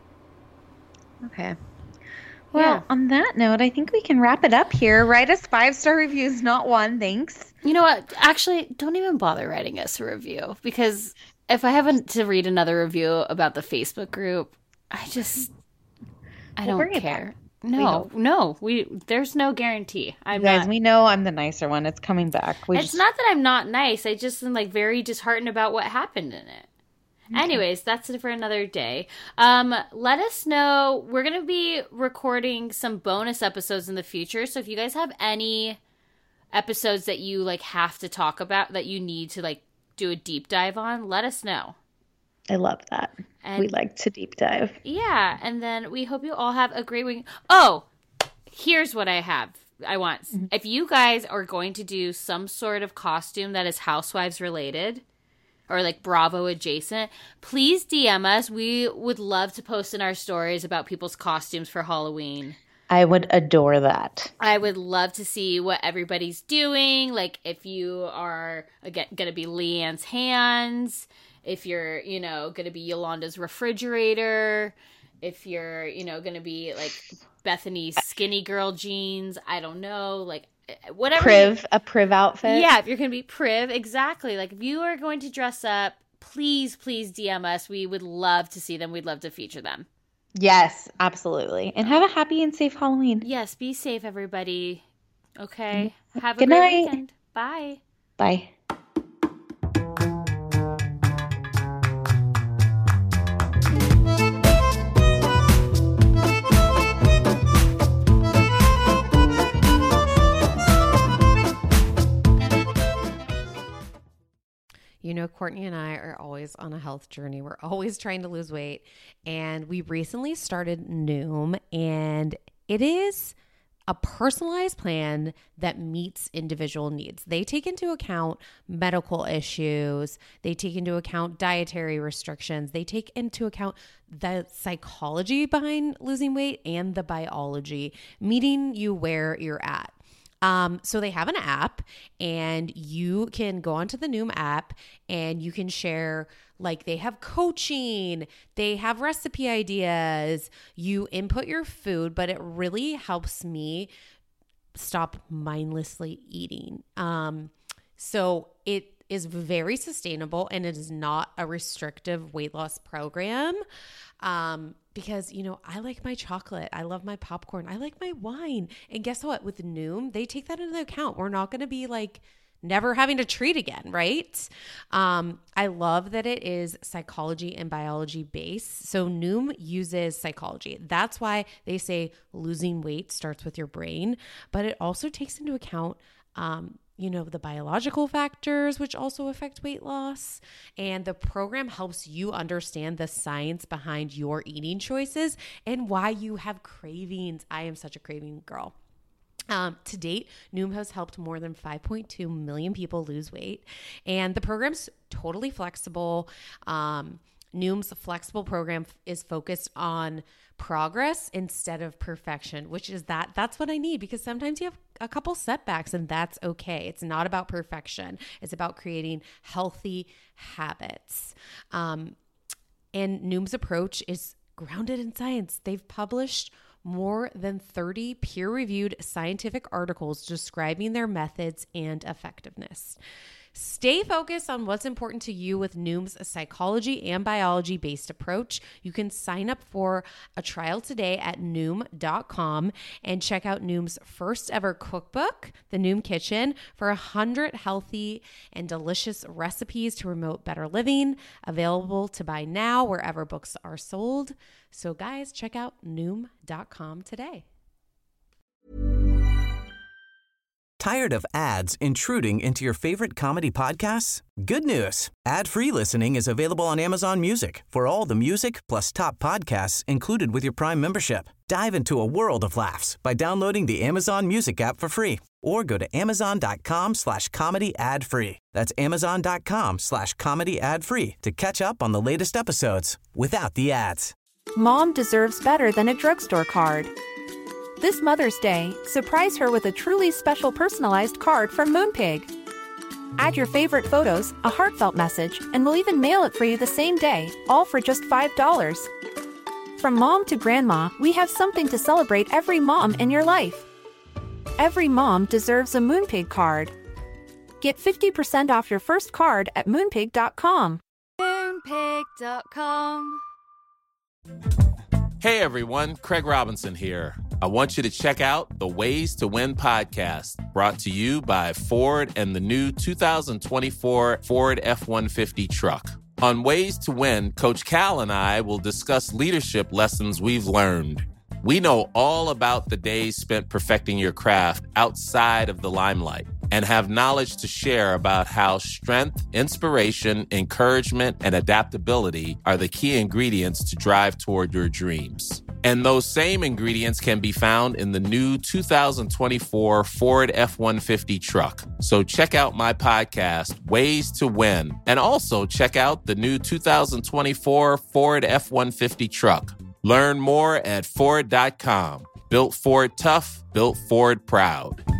Okay. Well,
Yeah.
on that note, I think we can wrap it up here. Write us five star reviews, not one. Thanks.
You know what? Actually, don't even bother writing us a review because if I have to read another review about the Facebook group, I just I
We'll bring
don't
it
care.
back.
No,
hope.
no, we there's no guarantee. I'm
You guys,
not.
we know I'm the nicer one. It's coming back. We
It's
just,
not that I'm not nice. I just am like very disheartened about what happened in it. Anyways, that's it for another day. Um, let us know. We're going to be recording some bonus episodes in the future. So if you guys have any episodes that you like have to talk about that you need to like do a deep dive on, let us know.
I love that.
And
we like to deep dive.
yeah, and then we hope you all have a great week. Oh, here's what I have. I want. If you guys are going to do some sort of costume that is Housewives related or like Bravo adjacent, please D M us. We would love to post in our stories about people's costumes for Halloween.
I would adore that.
I would love to see what everybody's doing. Like if you are again going to be Leanne's hands, if you're, you know, going to be Yolanda's refrigerator, if you're, you know, going to be like Bethany's skinny girl jeans, I don't know, like whatever.
Priv, you, a Priv outfit.
Yeah, if you're going to be Priv, exactly. Like if you are going to dress up, please, please D M us. We would love to see them. We'd love to feature them.
Yes, absolutely. And have a happy and safe Halloween.
Yes, be safe, everybody. Okay. Have a
Good
great
night.
weekend. Bye.
Bye.
You know, Courtney and I are always on a health journey. We're always trying to lose weight. And we recently started Noom, and it is a personalized plan that meets individual needs. They take into account medical issues. They take into account dietary restrictions. They take into account the psychology behind losing weight and the biology, meeting you where you're at. Um, so they have an app, and you can go onto the Noom app and you can share, like they have coaching, they have recipe ideas, you input your food, but it really helps me stop mindlessly eating. Um, so it is very sustainable, and it is not a restrictive weight loss program. Um, because, you know, I like my chocolate. I love my popcorn. I like my wine. And guess what? With Noom, they take that into account. We're not going to be like never having to treat again, right? Um, I love that it is psychology and biology based. So Noom uses psychology. That's why they say losing weight starts with your brain, but it also takes into account, um, you know, the biological factors, which also affect weight loss. And the program helps you understand the science behind your eating choices and why you have cravings. I am such a craving girl. Um, to date, Noom has helped more than five point two million people lose weight. And the program's totally flexible. Um, Noom's flexible program is focused on progress instead of perfection, which is that that's what I need, because sometimes you have a couple setbacks and that's okay. It's not about perfection. It's about creating healthy habits. Um, and Noom's approach is grounded in science. They've published more than thirty peer-reviewed scientific articles describing their methods and effectiveness. Stay focused on what's important to you with Noom's psychology and biology-based approach. You can sign up for a trial today at Noom dot com and check out Noom's first ever cookbook, The Noom Kitchen, for one hundred healthy and delicious recipes to promote better living, available to buy now wherever books are sold. So guys, check out Noom dot com today.
Tired of ads intruding into your favorite comedy podcasts? Good news. Ad-free listening is available on Amazon Music for all the music plus top podcasts included with your Prime membership. Dive into a world of laughs by downloading the Amazon Music app for free or go to amazon.com slash comedy ad free. That's amazon.com slash comedy ad free to catch up on the latest episodes without the ads.
Mom deserves better than a drugstore card. This Mother's Day, surprise her with a truly special personalized card from Moonpig. Add your favorite photos, a heartfelt message, and we'll even mail it for you the same day, all for just five dollars. From mom to grandma, we have something to celebrate every mom in your life. Every mom deserves a Moonpig card. Get fifty percent off your first card at moonpig dot com.
moonpig dot com.
Hey everyone, Craig Robinson here. I want you to check out the Ways to Win podcast, brought to you by Ford and the new two thousand twenty-four Ford F one fifty truck. On Ways to Win, Coach Cal and I will discuss leadership lessons we've learned. We know all about the days spent perfecting your craft outside of the limelight and have knowledge to share about how strength, inspiration, encouragement, and adaptability are the key ingredients to drive toward your dreams. And those same ingredients can be found in the new two thousand twenty-four Ford F one fifty truck. So check out my podcast, Ways to Win, and also check out the new two thousand twenty-four Ford F one fifty truck. Learn more at Ford dot com. Built Ford tough, built Ford proud.